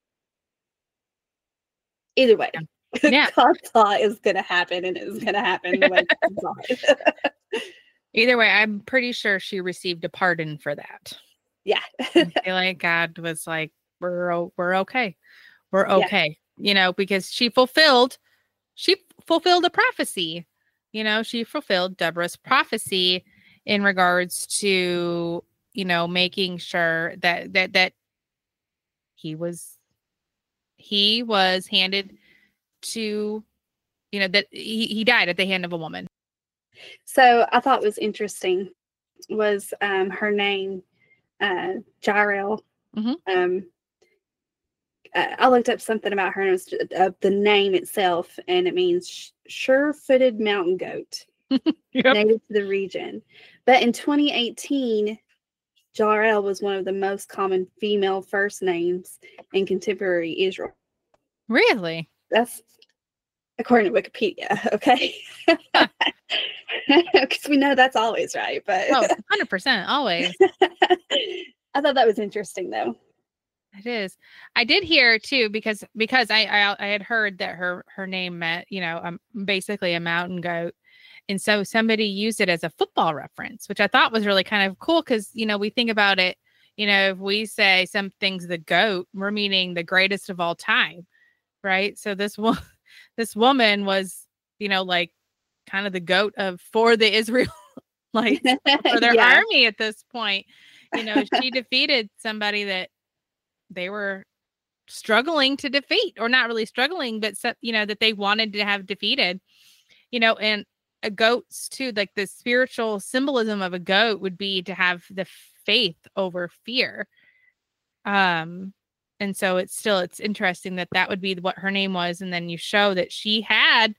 either way. Yeah. God's law is going to happen, and it's going to happen the way God saw it. Either way, I'm pretty sure she received a pardon for that. Yeah. I feel like God was like, we're o- we're okay. We're Yeah. okay. You know, because she fulfilled she fulfilled a prophecy. You know, she fulfilled Deborah's prophecy in regards to, you know, making sure that that that he was he was handed to, you know, that he, he died at the hand of a woman. So I thought was interesting was um, her name, uh, Jairel. Mhm. Um, uh, I looked up something about her, and it was uh, the name itself, and it means sh- sure-footed mountain goat, Yep. native to the region. But in twenty eighteen, Jairel was one of the most common female first names in contemporary Israel. Really? That's According to Wikipedia, okay? Because we know that's always right, but Oh, one hundred percent, always. I thought that was interesting, though. It is. I did hear too, because because I, I I had heard that her her name meant, you know, um, basically a mountain goat, and so somebody used it as a football reference, which I thought was really kind of cool because, you know, we think about it, you know, if we say something's the GOAT, we're meaning the greatest of all time, right? So this one, this woman was, you know, like kind of the GOAT of for the Israelites, for their Yeah. army at this point. You know, she defeated somebody that they were struggling to defeat, or not really struggling, but se- you know, that they wanted to have defeated, you know, and a goat's too, like the spiritual symbolism of a goat would be to have the faith over fear. Um, and so it's still, it's interesting that that would be what her name was. And then you show that she had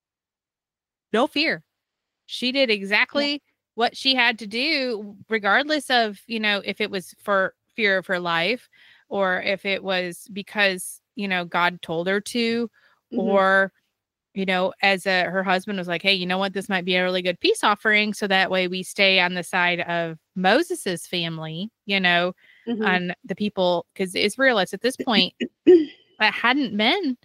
no fear. She did exactly yeah. what she had to do, regardless of, you know, if it was for fear of her life, or if it was because, you know, God told her to, mm-hmm. or, you know, as a, her husband was like, hey, you know what, this might be a really good peace offering. So that way we stay on the side of Moses's family, you know, mm-hmm. on the people, because the Israelites at this point that hadn't been,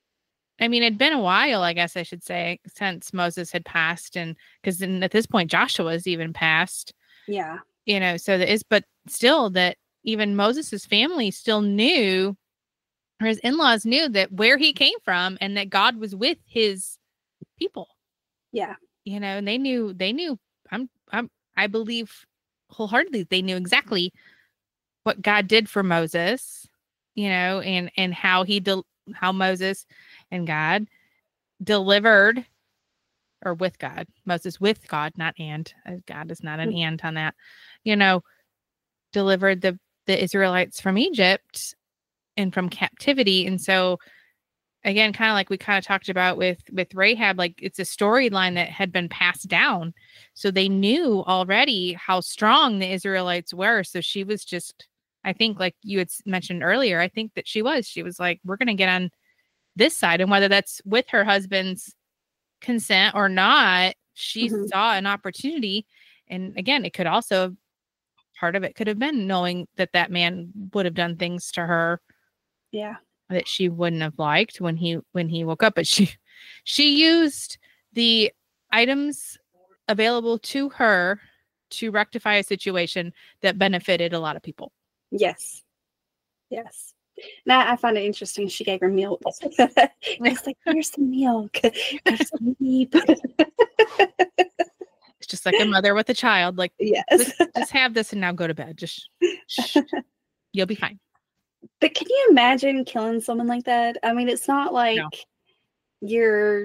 I mean, it'd been a while, I guess I should say, since Moses had passed. And because then at this point, Joshua's even passed. Yeah. You know, so there is, but still that even Moses's family still knew, or his in-laws knew, that where he came from and that God was with his people. Yeah. You know, and they knew, they knew, I'm, I'm, I believe wholeheartedly, they knew exactly what God did for Moses, you know, and, and how he, del- how Moses and God delivered, or with God, Moses with God, not and, God is not an mm-hmm. and on that, you know, delivered the, the Israelites from Egypt and from captivity. And so again, kind of like we kind of talked about with, with Rahab, like it's a storyline that had been passed down. So they knew already how strong the Israelites were. So she was just, I think like you had mentioned earlier, I think that she was, she was like, we're going to get on this side. And whether that's with her husband's consent or not, she mm-hmm. saw an opportunity. And again, it could also, part of it could have been knowing that that man would have done things to her. Yeah. That she wouldn't have liked when he, when he woke up, but she, she used the items available to her to rectify a situation that benefited a lot of people. Yes. Yes. Now I find it interesting. She gave her milk. It's like, here's some milk. Sleep. It's just like a mother with a child. Like, yes, just, just have this and now go to bed. Just, shh, you'll be fine. But can you imagine killing someone like that? I mean, it's not like no. you're.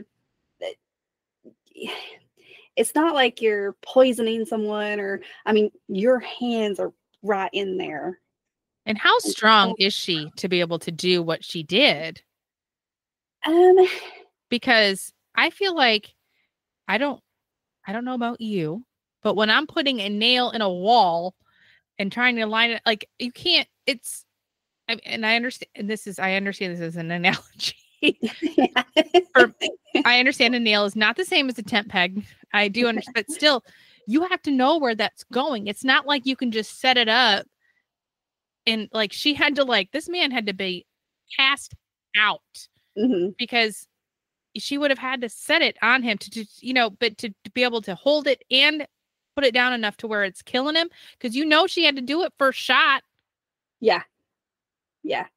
It's not like you're poisoning someone, or I mean, your hands are right in there. And how strong is she to be able to do what she did? Um, because I feel like I don't, I don't know about you, but when I'm putting a nail in a wall and trying to line it, like you can't, it's, I, and I understand, and this is, I understand this is an analogy. Yeah. Or, I understand a nail is not the same as a tent peg. I do understand, but still, you have to know where that's going. It's not like you can just set it up. And like, she had to like, this man had to be cast out mm-hmm. because she would have had to set it on him to, to you know, but to, to be able to hold it and put it down enough to where it's killing him. Cause you know, she had to do it first shot. Yeah. Yeah.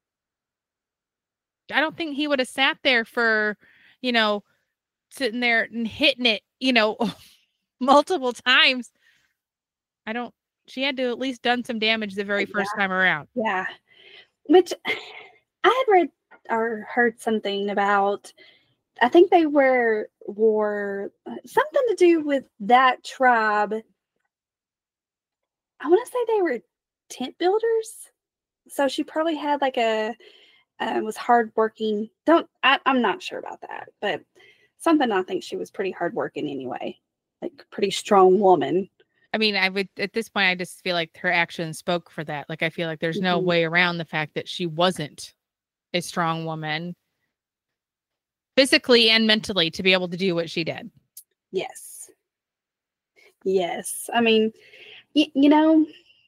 I don't think he would have sat there for, you know, sitting there and hitting it, you know, multiple times. I don't, she had to at least done some damage the very first yeah. time around. Yeah. Which I had read or heard something about, I think they were, were something to do with that tribe. I want to say they were tent builders. So she probably had like a, uh, was hardworking. Don't, I, I'm not sure about that, but something, I think she was pretty hardworking anyway, like pretty strong woman. I mean, I would, at this point, I just feel like her actions spoke for that. Like, I feel like there's mm-hmm. no way around the fact that she wasn't a strong woman physically and mentally to be able to do what she did. Yes. Yes. I mean, y- you know,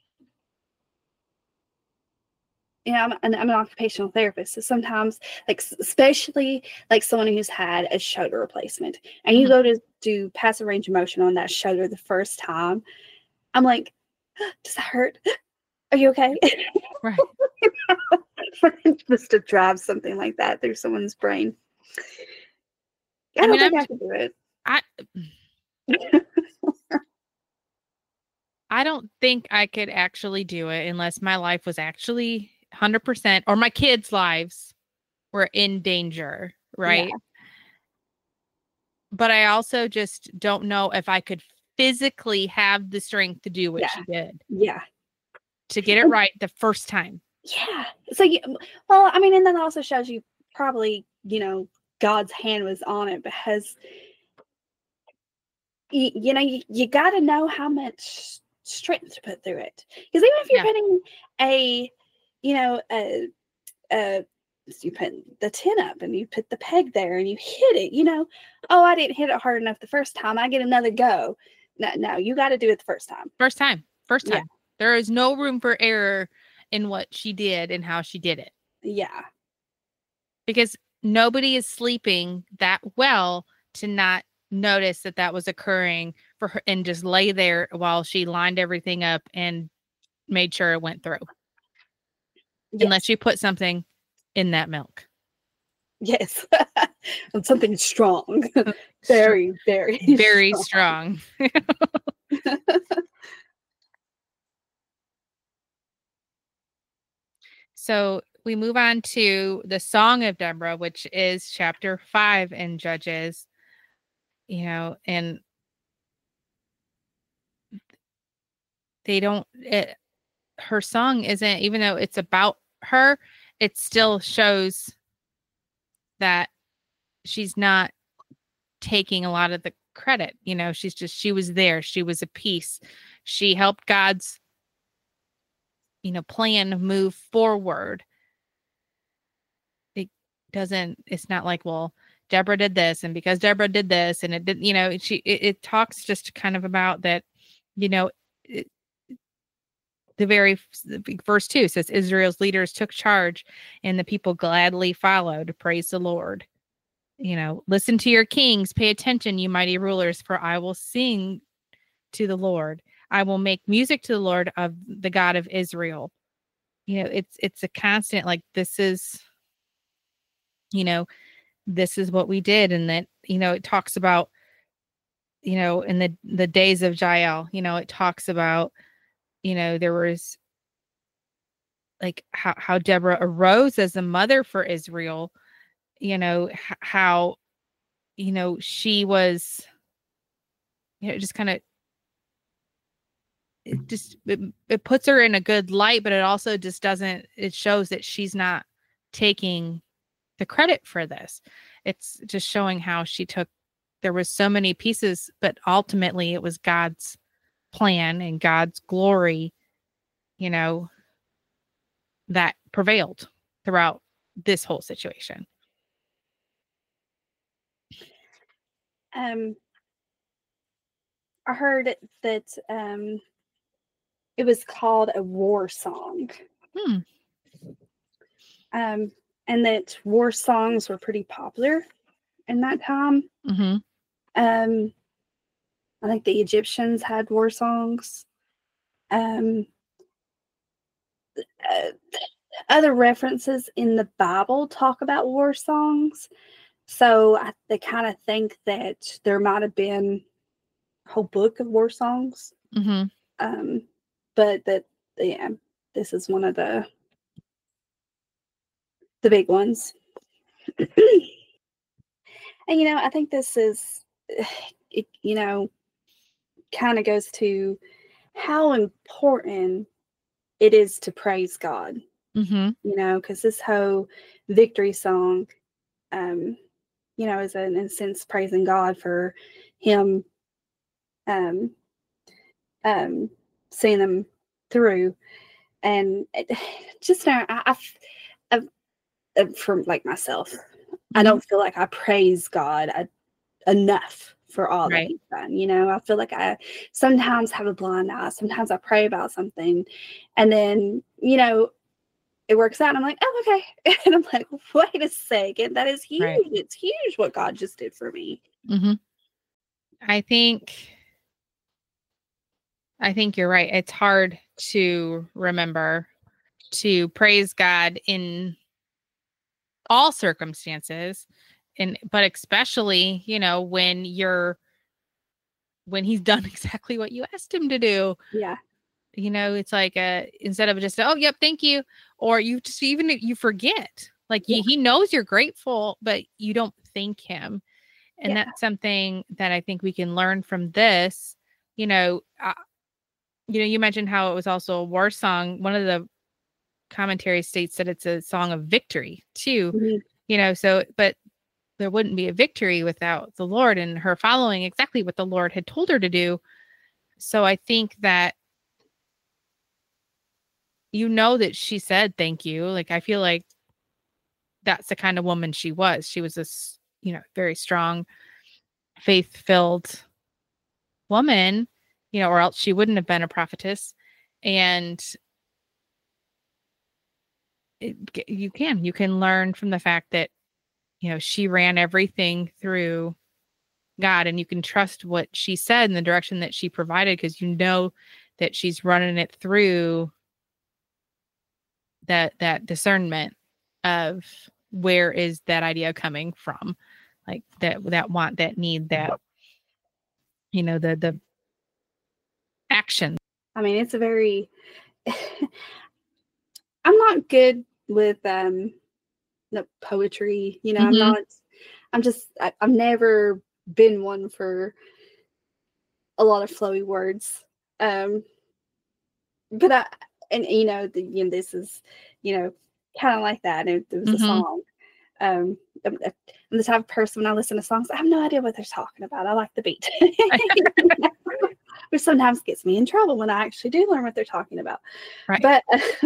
yeah, I'm, an- I'm an occupational therapist. So sometimes, like, s- especially like someone who's had a shoulder replacement and you Mhm. go to do passive range of motion on that shoulder the first time, I'm like, does that hurt? Are you okay? Right. Just to drive something like that through someone's brain. I, I don't mean, think I'm I could do it. I I don't think I could actually do it unless my life was actually one hundred percent or my kids' lives were in danger, right? Yeah. But I also just don't know if I could physically have the strength to do what Yeah. she did, Yeah. to get it And- right the first time. Yeah. So, you, well, I mean, and that also shows you probably, you know, God's hand was on it because, you, you know, you, you got to know how much strength to put through it. Because even if you're Yeah. putting a, you know, a, a, you put the tin up and you put the peg there and you hit it, you know, oh, I didn't hit it hard enough the first time. I get another go. No, no, you got to do it the first time. First time. First Yeah. time. There is no room for error in what she did and how she did it. Yeah. Because nobody is sleeping that well to not notice that that was occurring for her and just lay there while she lined everything up and made sure it went through. Yes. Unless you put something in that milk. Yes. And something strong. very, very, Very strong. strong. So we move on to the Song of Deborah, which is chapter five in Judges. You know, and they don't, it, her song isn't, even though it's about her, it still shows that she's not taking a lot of the credit. You know, she's just, she was there. She was a piece. She helped God's, you know, plan move forward. It doesn't, it's not like, well, Deborah did this, and because Deborah did this, and it did, you know, she, it, it talks just kind of about that, you know, it, the very verse two says Israel's leaders took charge and the people gladly followed. Praise the Lord. You know, listen to your kings, pay attention, you mighty rulers, for I will sing to the Lord. I will make music to the Lord of the God of Israel. You know, it's it's a constant, like, this is, you know, this is what we did. And that, you know, it talks about, you know, in the the days of Jael, you know, it talks about, you know, there was like how, how Deborah arose as a mother for Israel, you know, h- how, you know, she was, you know, just kind of, it just, it, it puts her in a good light, but it also just doesn't, it shows that she's not taking the credit for this. It's just showing how she took, there was so many pieces, but ultimately it was God's plan and God's glory, you know, that prevailed throughout this whole situation. Um, I heard that um, it was called a war song. Hmm. Um, and that war songs were pretty popular in that time. Mm-hmm. Um, I think the Egyptians had war songs. Um, uh, other references in the Bible talk about war songs. So I, they kind of think that there might have been a whole book of war songs. Mm-hmm. Um, but that, yeah, this is one of the the big ones. And you know, I think this is, it, you know, kind of goes to how important it is to praise God. Mm-hmm. You know, because this whole victory song, um, you know, is in a sense praising God for Him, um, um, seeing them through, and it, just now, I, I, I, I, from like myself, I don't feel like I praise God I, enough for all that Right. he's done. You know, I feel like I sometimes have a blind eye. Sometimes I pray about something and then, you know, it works out. And I'm like, oh, okay. And I'm like, wait a second. That is huge. Right. It's huge what God just did for me. Mm-hmm. I think, I think you're right. It's hard to remember to praise God in all circumstances, and but especially, you know, when you're when he's done exactly what you asked him to do. Yeah. You know, it's like uh instead of just, oh, yep, thank you, or you just even you forget, like Yeah. you, he knows you're grateful, but you don't thank him. And Yeah. that's something that I think we can learn from this. You know, uh, you know, you mentioned how it was also a war song. One of the commentaries states that it's a song of victory too. Mhm. You know, so but there wouldn't be a victory without the Lord and her following exactly what the Lord had told her to do. So I think that, you know, that she said thank you. Like, I feel like that's the kind of woman she was. She was this, you know, very strong, faith-filled woman, you know, or else she wouldn't have been a prophetess. And it, you can, you can learn from the fact that, you know, she ran everything through God, and you can trust what she said in the direction that she provided, because you know that she's running it through that that discernment of where is that idea coming from, like that that want, that need, that, you know, the the action. I mean, it's a very I'm not good with um the poetry, you know, I'm Mhm. not I'm just I, I've never been one for a lot of flowy words. Um but I and you know, the, you know this is, you know, kind of like that. And it, it was a Mhm. song. Um I'm, I'm the type of person when I listen to songs, I have no idea what they're talking about. I like the beat. Which sometimes gets me in trouble when I actually do learn what they're talking about. Right. But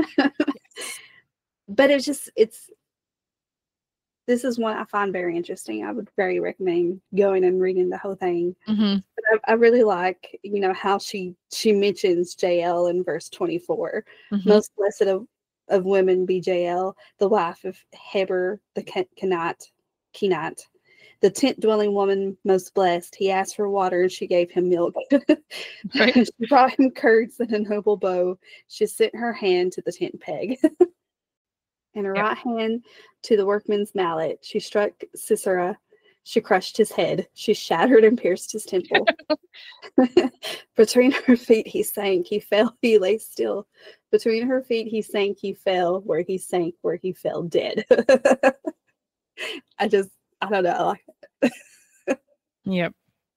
but it's just it's this is one I find very interesting. I would very recommend going and reading the whole thing. Mhm. But I, I really like, you know, how she she mentions J L in verse twenty-four. Mhm. Most blessed of, of women be J L, the wife of Heber the Kenite, Kenite, the tent dwelling woman most blessed. He asked for water and she gave him milk. Right. She brought him curds and a noble bow. She sent her hand to the tent peg. And her Yep. right hand to the workman's mallet. She struck Sisera. She crushed his head. She shattered and pierced his temple. Between her feet he sank. He fell. He lay still. Between her feet he sank. He fell. Where he sank. Where he fell dead. I just, I don't know. I like it. Yep.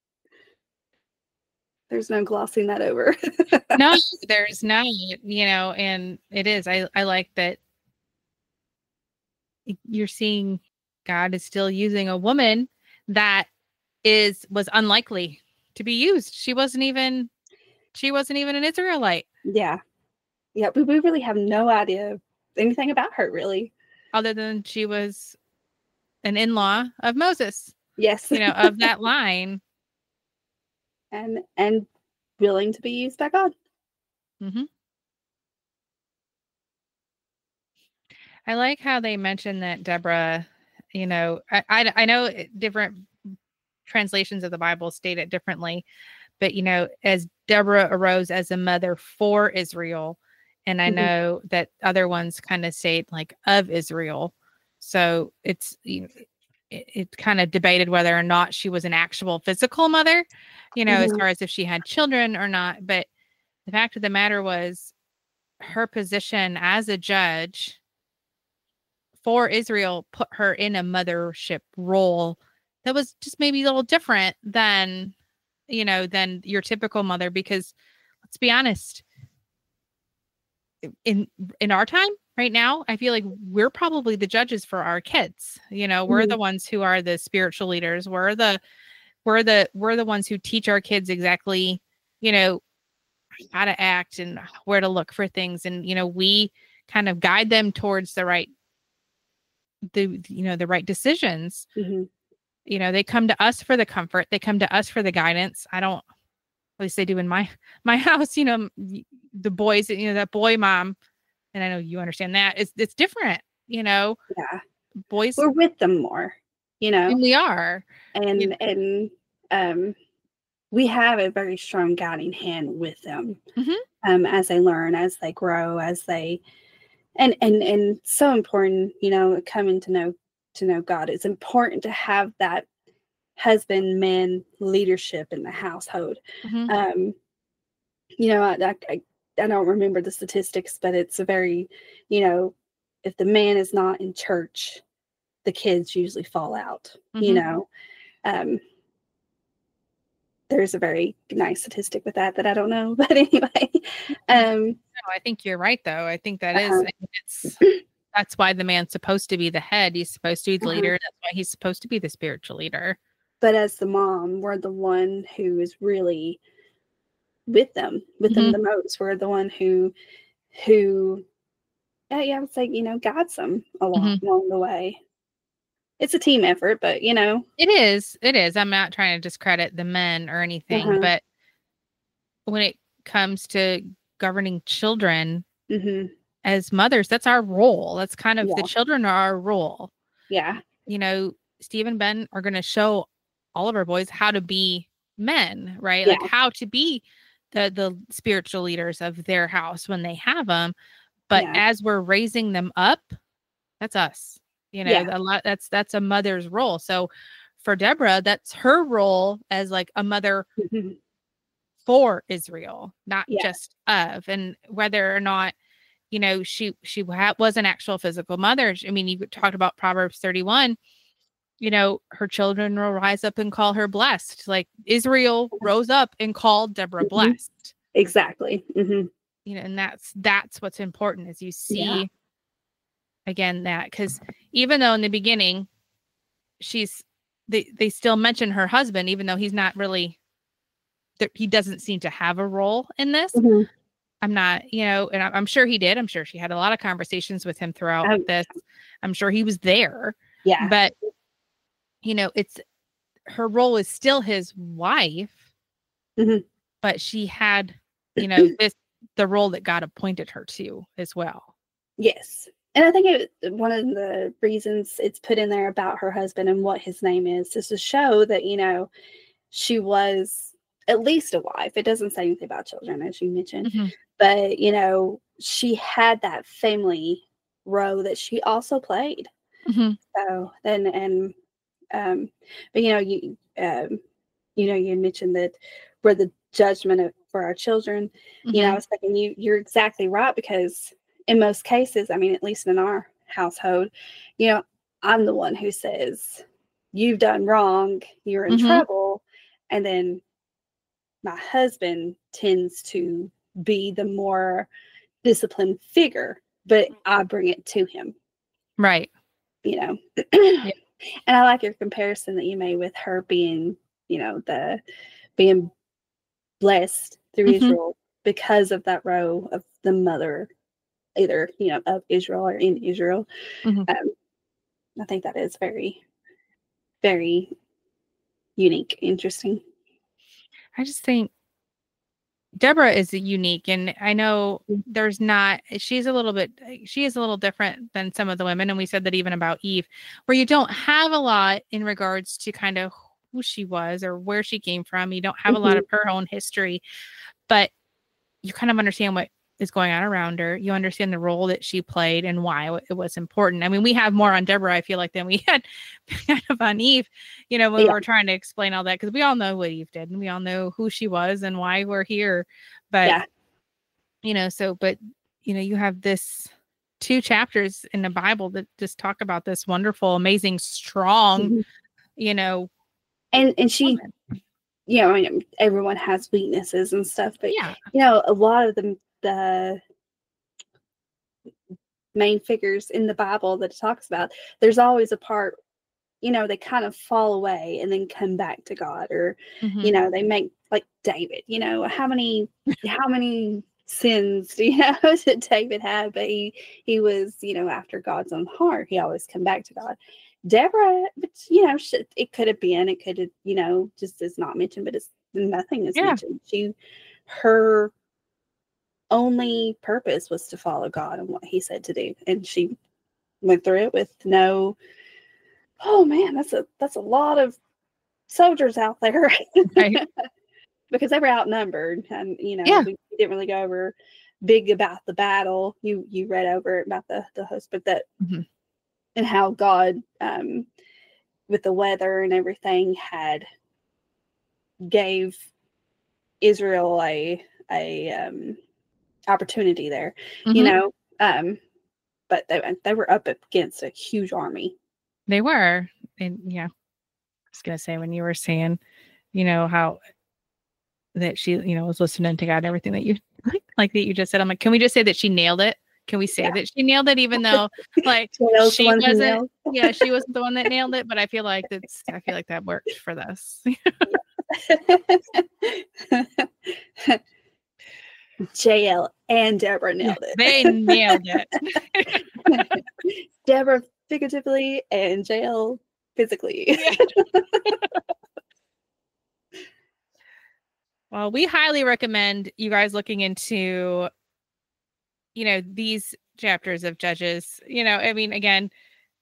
There's no glossing that over. No, there's not, you know, and it is. I, I like that you're seeing God is still using a woman that is was unlikely to be used. She wasn't even she wasn't even an Israelite, Yeah. Yeah. But we really have no idea anything about her, really. other than she was an in-law of Moses, Yes. you know, of that line. and and willing to be used by God. Mm-hmm. I like how they mentioned that Deborah, you know, I, I, I know different translations of the Bible state it differently, but, you know, as Deborah arose as a mother for Israel, and I Mhm. know that other ones kind of state like of Israel. So it's, you know, it, it kind of debated whether or not she was an actual physical mother, you know, as Mhm. far as if she had children or not. But the fact of the matter was her position as a judge for Israel put her in a mothership role that was just maybe a little different than, you know, than your typical mother. Because let's be honest, in in our time right now, I feel like we're probably the judges for our kids. You know, we're Mhm. the ones who are the spiritual leaders. We're the we're the we're the ones who teach our kids exactly, you know, how to act and where to look for things. And, you know, we kind of guide them towards the right the, you know, the right decisions. hmm You know, they come to us for the comfort. They come to us for the guidance. I don't, at least they do in my, my house, you know, the boys, you know, that boy mom, and I know you understand that it's, it's different, you know, Yeah. boys, We're with them more, you know, and we are, and, you know, and, um, we have a very strong guiding hand with them, mhm, um, as they learn, as they grow, as they, and, and, and so important, you know, coming to know, to know God. It's important to have that husband, man leadership in the household. mhm, Um, you know, I, I, I don't remember the statistics, but it's a very, you know, if the man is not in church, the kids usually fall out, you mhm. know. Um, there's a very nice statistic with that that I don't know, but anyway. Um, No, I think you're right, though. I think that is, uh-huh, I think it's, that's why the man's supposed to be the head. He's supposed to be the uh-huh. leader. That's why he's supposed to be the spiritual leader. But as the mom, we're the one who is really with them, with them Mhm, the most. We're the one who, who, yeah, yeah, I would say, you know, guides them along mhm. along the way. It's a team effort, but you know, It is. It is. I'm not trying to discredit the men or anything, uh-huh, but when it comes to governing children hmm as mothers, that's our role. That's kind of the yeah, children are our role. yeah, You know, Steve and Ben are going to show all of our boys how to be men, right? yeah, Like how to be the the spiritual leaders of their house when they have them. But yeah, as we're raising them up, that's us. You know, yeah, a lot that's that's a mother's role. So for Deborah, that's her role as like a mother mhm, for Israel, not yeah, just of. And whether or not, you know, she she ha- was an actual physical mother. I mean, you talked about Proverbs thirty-one. You know, her children will rise up and call her blessed. Like Israel rose up and called Deborah hmm blessed. exactly. hmm You know, and that's that's what's important is you Yeah, see again that because even though in the beginning she's they they still mention her husband, even though he's not really that he doesn't seem to have a role in this. hmm I'm not, you know, and I'm, I'm sure he did. I'm sure she had a lot of conversations with him throughout um, this. I'm sure he was there, yeah, but you know, it's her role is still his wife, hmm but she had, you know, this the role that God appointed her to as well. yes. And I think it, one of the reasons it's put in there about her husband and what his name is is to show that, you know, she was at least a wife. It doesn't say anything about children, as you mentioned, Hmm. but, you know, she had that family role that she also played. Hmm. So, and, and, um, but, you know, you, um, you know, you mentioned that we're the judgment of, for our children. You know, I Hmm. was thinking you, you're exactly right because in most cases, I mean, at least in our household, you know, I'm the one who says, you've done wrong, you're in Hmm. trouble. And then my husband tends to be the more disciplined figure, but I bring it to him, Right. you know. Yeah. And I like your comparison that you made with her being, you know, the being blessed through Hmm. Israel because of that row of the mother, either, you know, of Israel or in Israel. Hmm. Um, I think that is very, very unique, interesting. I just think Deborah is unique, and I know there's not. She's a little bit. She is a little different than some of the women, and we said that even about Eve, where you don't have a lot in regards to kind of who she was or where she came from. You don't have a lot Mm-hmm. of her own history, but you kind of understand what is going on around her. You understand the role that she played and why it was important. I mean, we have more on Deborah, I feel like, than we had kind of on Eve, you know, when we Yeah. were trying to explain all that, because we all know what Eve did and we all know who she was and why we're here. But, Yeah. you know, so, but, you know, you have this two chapters in the Bible that just talk about this wonderful, amazing, strong, Mm-hmm. you know, And and she, woman. you know, I mean, everyone has weaknesses and stuff, but Yeah. you know, a lot of the the main figures in the Bible that it talks about, there's always a part, you know, they kind of fall away and then come back to God, or Hmm. you know, they make like David. You know, how many how many sins, you know, that David had, but he he was, you know, after God's own heart. He always come back to God. Deborah, but you know, she, it could have been, it could have, you know, just is not mentioned, but it's nothing is Yeah. mentioned. She, her only purpose was to follow God and what He said to do, and she went through it with no. Oh man, that's a that's a lot of soldiers out there, Right. because they were outnumbered, and you know, Yeah. we didn't really go over big about the battle. You you read over about the the host, but that Mhm. and how God, um, with the weather and everything, had gave Israel a a um, opportunity there, you Mhm. know. Um, but they they were up against a huge army. They were. And yeah, I was going to say, when you were saying, you know, how that she, you know, was listening to God and everything that you like, like that you just said, I'm like, can we just say that she nailed it? Can we say Yeah. that she nailed it, even though like Jael's the she one who wasn't, nailed. yeah, she wasn't the one that nailed it, but I feel like that's, I feel like that worked for this. Jael and Deborah Yeah, nailed it. they nailed it. Deborah figuratively and Jael physically. Yeah. Well, we highly recommend you guys looking into, you know, these chapters of Judges. You know, I mean, again,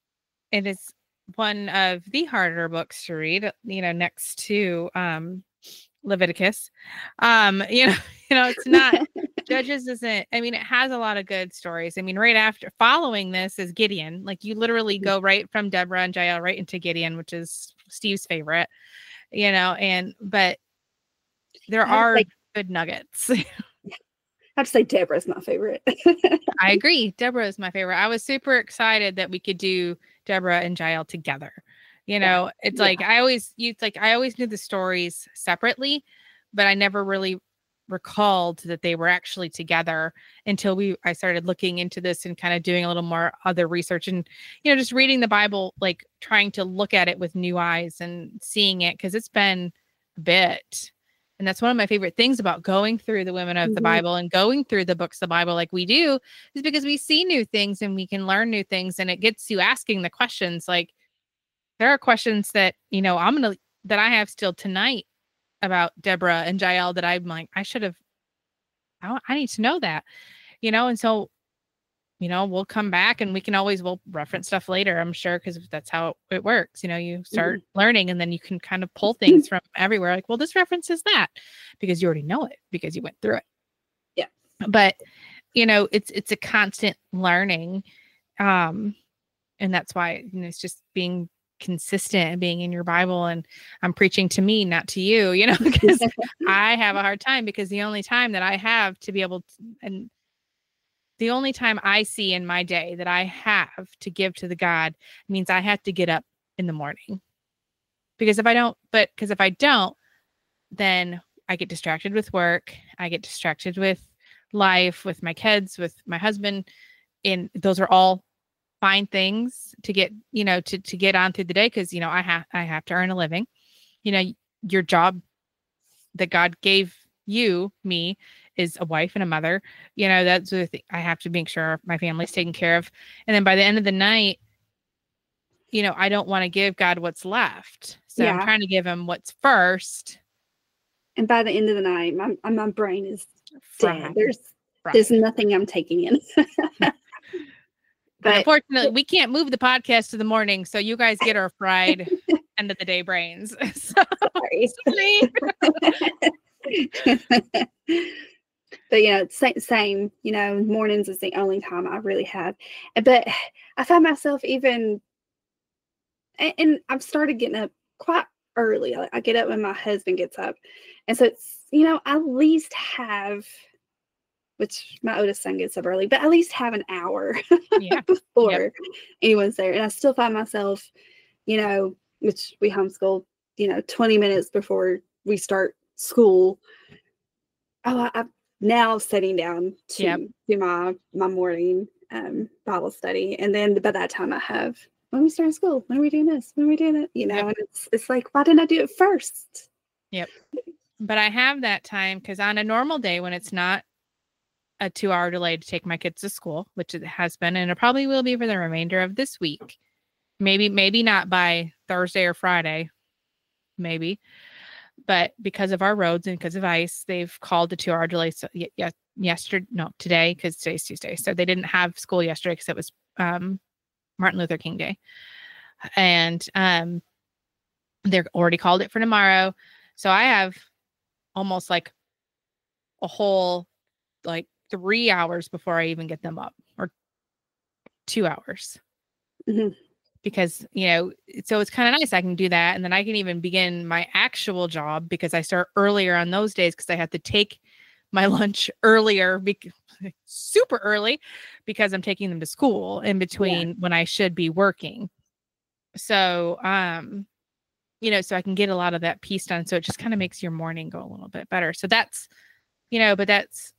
it is one of the harder books to read, you know, next to um Leviticus. Um, you know, you know, it's not Judges isn't, I mean, it has a lot of good stories. I mean, right after following this is Gideon. Like you literally go right from Deborah and Jael right into Gideon, which is Steve's favorite, you know, and but there I would are say- good nuggets. I have to say Deborah's my favorite. I agree. Deborah is my favorite. I was super excited that we could do Deborah and Jael together. You know, yeah. it's Yeah. like I always you like I always knew the stories separately, but I never really recalled that they were actually together until we I started looking into this and kind of doing a little more other research and, you know, just reading the Bible, like trying to look at it with new eyes and seeing it, because it's been a bit. And that's one of my favorite things about going through the women of the Mhm. Bible and going through the books of the Bible like we do, is because we see new things and we can learn new things, and it gets you asking the questions. Like there are questions that, you know, I'm going to, that I have still tonight about Deborah and Jael that I'm like, I should have, I, I need to know that, you know? And so, you know, we'll come back and we can always, we'll reference stuff later, I'm sure, because that's how it works. You know, you start mm-hmm. learning and then you can kind of pull things from everywhere. Like, well, this references that because you already know it because you went through it. Yeah. But, you know, it's, it's a constant learning. Um, and that's why, you know, it's just being consistent and being in your Bible, and I'm preaching to me, not to you, you know, because I have a hard time, because the only time that I have to be able to, and the only time I see in my day that I have to give to the God means I have to get up in the morning. Because if I don't, but because if I don't, then I get distracted with work. I get distracted with life, with my kids, with my husband. And those are all fine things to get, you know, to, to get on through the day. Because, you know, I have, I have to earn a living. You know, your job that God gave you, me, is a wife and a mother. You know, that's the thing. I have to make sure my family's taken care of. And then by the end of the night, you know, I don't want to give God what's left. So yeah. I'm trying to give him what's first. And by the end of the night, my my brain is Fried. dead. There's Fried. there's nothing I'm taking in. But unfortunately, we can't move the podcast to the morning, so you guys get our fried end of the day brains. So, sorry. sorry. But you know, same, same. You know, mornings is the only time I really have. But I find myself even, and, and I've started getting up quite early. I, I get up when my husband gets up, and so it's, you know, I at least have. Which my oldest son gets up early, but at least have an hour yeah. before yep. anyone's there. And I still find myself, you know, which we homeschool, you know, twenty minutes before we start school. Oh, I, I'm now sitting down to yep. do my, my morning um, Bible study. And then by that time I have, when we start school, when are we doing this? When are we doing it? You know, yep. and it's, it's like, why didn't I do it first? Yep. But I have that time because on a normal day when it's not a two hour delay to take my kids to school, which it has been, and it probably will be for the remainder of this week. Maybe, maybe not by Thursday or Friday, maybe, but because of our roads and because of ice, they've called a two hour delay. So y- y- yesterday, no, today, because today's Tuesday. So they didn't have school yesterday because it was um, Martin Luther King Day. And um, they're already called it for tomorrow. So I have almost like a whole, like three hours before I even get them up, or two hours. Mhm. Because, you know, so it's kind of nice. I can do that. And then I can even begin my actual job because I start earlier on those days because I have to take my lunch earlier, bec- super early, because I'm taking them to school in between when I should be working. So, um, you know, so I can get a lot of that piece done. So it just kind of makes your morning go a little bit better. So that's, you know, but that's,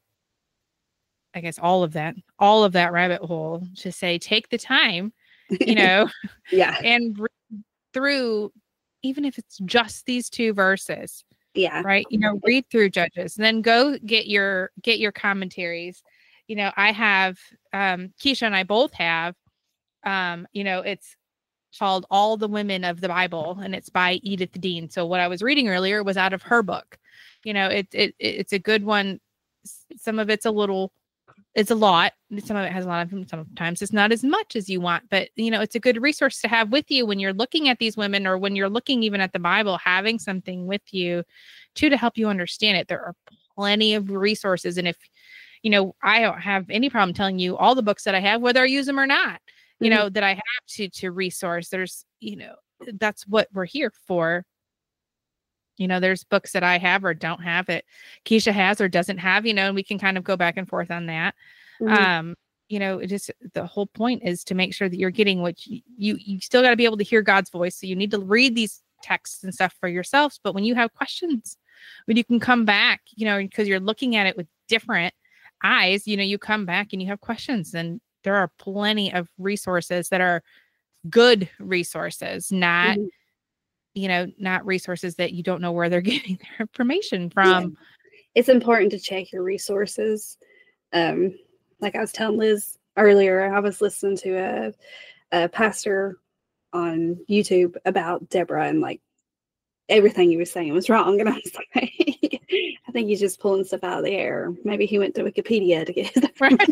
I guess, all of that, all of that rabbit hole to say, take the time, you know, Yeah. and read through, even if it's just these two verses, Yeah. right? You know, read through Judges, and then go get your, get your commentaries. You know, I have, um, Keisha and I both have, um, you know, it's called All the Women of the Bible, and it's by Edith Dean. So what I was reading earlier was out of her book. You know, it, it it's a good one. Some of it's a little, it's a lot. Some of it has a lot of them. Sometimes it's not as much as you want, but you know, it's a good resource to have with you when you're looking at these women, or when you're looking even at the Bible, having something with you too, to help you understand it. There are plenty of resources. And if, you know, I don't have any problem telling you all the books that I have, whether I use them or not, you know, that I have to, to resource. There's, you know, that's what we're here for. You know, there's books that I have or don't have that Keisha has or doesn't have, you know, and we can kind of go back and forth on that. Mhm. Um, you know, it just, the whole point is to make sure that you're getting what you, you, you still got to be able to hear God's voice. So you need to read these texts and stuff for yourselves. But when you have questions, when you can come back, you know, because you're looking at it with different eyes, you know, you come back and you have questions, and there are plenty of resources that are good resources, not, Mhm. you know, not resources that you don't know where they're getting their information from. It's important to check your resources. Um, like I was telling Liz earlier, I was listening to a, a pastor on YouTube about Deborah, and like everything he was saying was wrong. And I was like, I think he's just pulling stuff out of the air. Maybe he went to Wikipedia to get it. Right.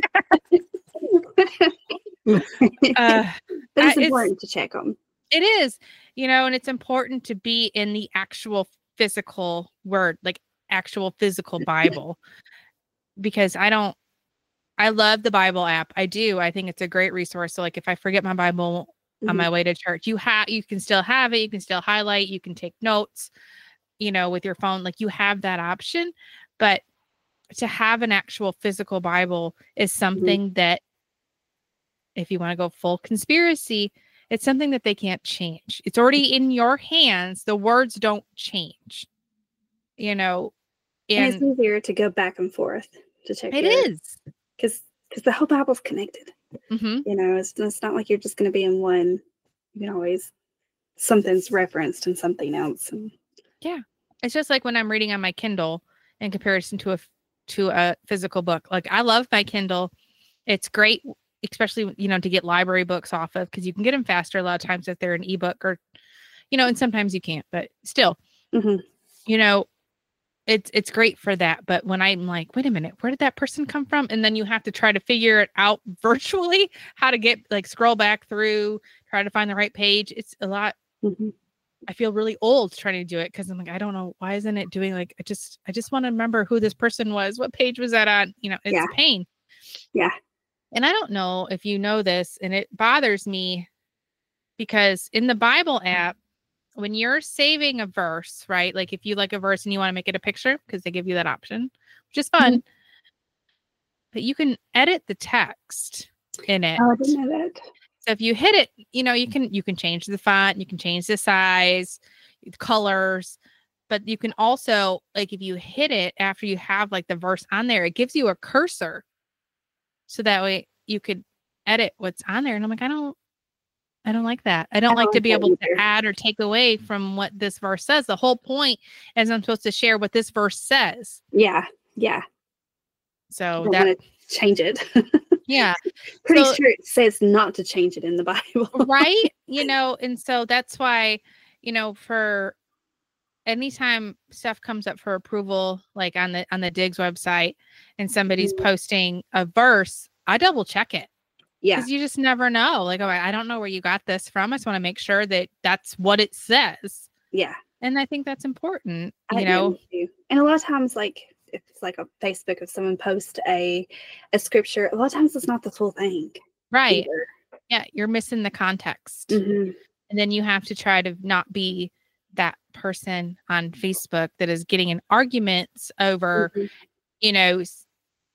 uh, But it's I- important to check them. It is, you know, and it's important to be in the actual physical word, like actual physical Bible, because I don't, I love the Bible app. I do. I think it's a great resource. So like if I forget my Bible on Mhm. my way to church, you have, you can still have it. You can still highlight, you can take notes, you know, with your phone, like you have that option. But to have an actual physical Bible is something that, if you want to go full conspiracy, it's something that they can't change. It's already in your hands. The words don't change, you know, And it's and easier to go back and forth to check it your, is. because because the whole Bible's connected. Mhm. You know, it's, it's not like you're just going to be in one. You can always, something's referenced in something else. And Yeah. It's just like when I'm reading on my Kindle in comparison to a to a physical book. Like I love my Kindle. It's great, especially, you know, to get library books off of, because you can get them faster a lot of times if they're an ebook, or, you know, and sometimes you can't, but still, Mhm. you know, it's it's great for that. But when I'm like, wait a minute, where did that person come from? And then you have to try to figure it out virtually, how to get, like, scroll back through, try to find the right page. It's a lot. Mhm. I feel really old trying to do it, because I'm like, I don't know, why isn't it doing, like, I just I just want to remember who this person was. What page was that on? You know, it's Yeah. a pain. Yeah. And I don't know if you know this, and it bothers me, because in the Bible app, when you're saving a verse, right? Like if you like a verse and you want to make it a picture, because they give you that option, which is fun, but you can edit the text in it. Oh, I didn't know that. So if you hit it, you know, you can you can change the font, you can change the size, the colors, but you can also, like, if you hit it after you have like the verse on there, it gives you a cursor, so that way you could edit what's on there. And I'm like, I don't, I don't like that. I don't I like don't to like be that able to either. add or take away from what this verse says. The whole point is I'm supposed to share what this verse says. Yeah. Yeah. So Don't that want to change it. Yeah. Pretty So- sure it says not to change it in the Bible. Right? You know, and so that's why, you know, for anytime stuff comes up for approval, like on the on the Diggs website, and somebody's Mhm. posting a verse, I double check it. Yeah. Because you just never know. Like, oh, I I don't know where you got this from. I just want to make sure that that's what it says. Yeah. And I think that's important, I- you yeah, know. me too. And a lot of times, like if it's like a Facebook, if someone posts a a scripture, a lot of times it's not the full thing. Right. Either. Yeah, you're missing the context. Mhm. And then you have to try to not be that person on Facebook that is getting in arguments over, Mhm. you know, s-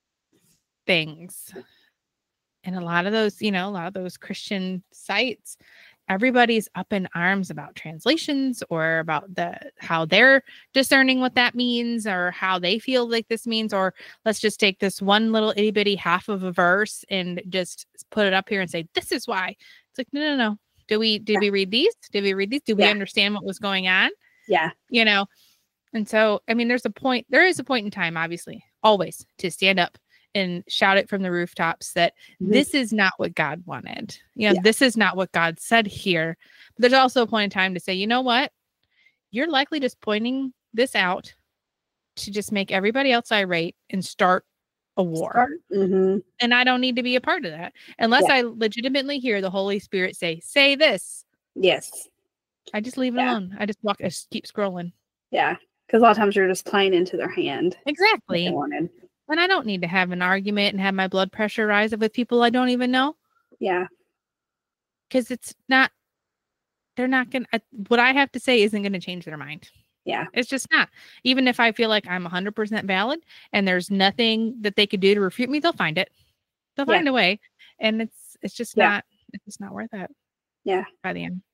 things. And a lot of those, you know, a lot of those Christian sites, everybody's up in arms about translations or about the how they're discerning what that means or how they feel like this means, or let's just take this one little itty bitty half of a verse and just put it up here and say, this is why. It's like, no, no, no. Do we did Yeah. we read these? Did we read these? Did we Yeah. understand what was going on? Yeah. You know? And so, I mean, there's a point, there is a point in time, obviously, always to stand up and shout it from the rooftops that Mhm. this is not what God wanted. You know, Yeah. this is not what God said here. But there's also a point in time to say, you know what? You're likely just pointing this out to just make everybody else irate and start a war. hmm And I don't need to be a part of that unless Yeah. I legitimately hear the Holy Spirit say, say this. Yes. I just leave it Yeah. alone. I just walk, I just keep scrolling. Yeah. Because a lot of times you're just playing into their hand. what they Exactly. wanted. And I don't need to have an argument and have my blood pressure rise with people I don't even know, Yeah. because it's not, they're not going to, what I have to say isn't going to change their mind. Yeah. It's just not. Even if I feel like I'm one hundred percent valid and there's nothing that they could do to refute me, they'll find it. They'll Yeah. find a way. And it's, it's just Yeah. not, it's just not worth it. Yeah. By the end.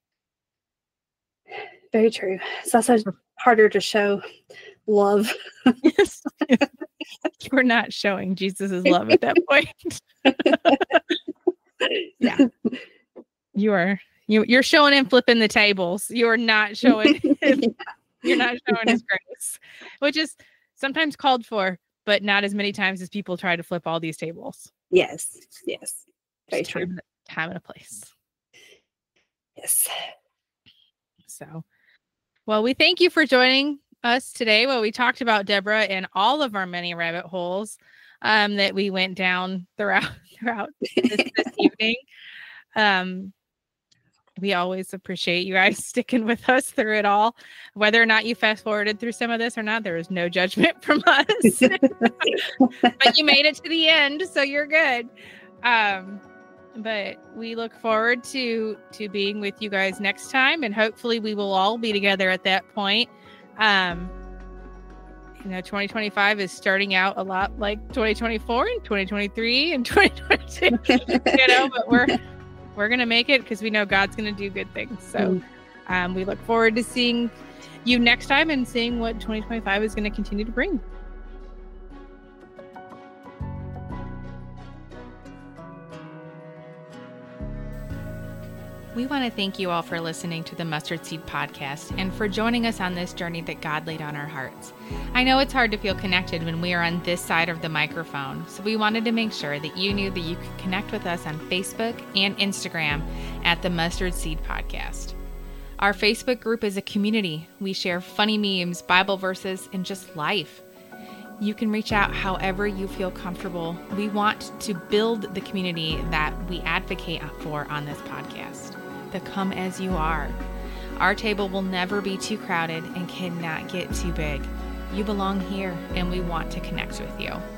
Very true. It's also harder to show love. Yes. You're not showing Jesus's love at that point. Yeah. You are, you, you're showing him flipping the tables. You are not showing him, you're not showing his grace, which is sometimes called for, but not as many times as people try to flip all these tables. Yes. Yes. Very Just true. time, time and a place. Yes. So, well, we thank you for joining us today. Well, we talked about Deborah and all of our many rabbit holes um, that we went down throughout throughout this, this evening. Um, we always appreciate you guys sticking with us through it all. Whether or not you fast forwarded through some of this or not, there is no judgment from us. But you made it to the end, so you're good. Um, but we look forward to to being with you guys next time, and hopefully we will all be together at that point. Um, you know, twenty twenty-five is starting out a lot like twenty twenty-four and twenty twenty-three and twenty twenty-two. You know, but we're we're gonna make it because we know God's gonna do good things. So um, we look forward to seeing you next time and seeing what twenty twenty-five is going to continue to bring. We want to thank you all for listening to the Mustard Seed Podcast and for joining us on this journey that God laid on our hearts. I know it's hard to feel connected when we are on this side of the microphone, so we wanted to make sure that you knew that you could connect with us on Facebook and Instagram at the Mustard Seed Podcast. Our Facebook group is a community. We share funny memes, Bible verses, and just life. You can reach out however you feel comfortable. We want to build the community that we advocate for on this podcast. The come as you are. Our table will never be too crowded and cannot get too big. You belong here, and we want to connect with you.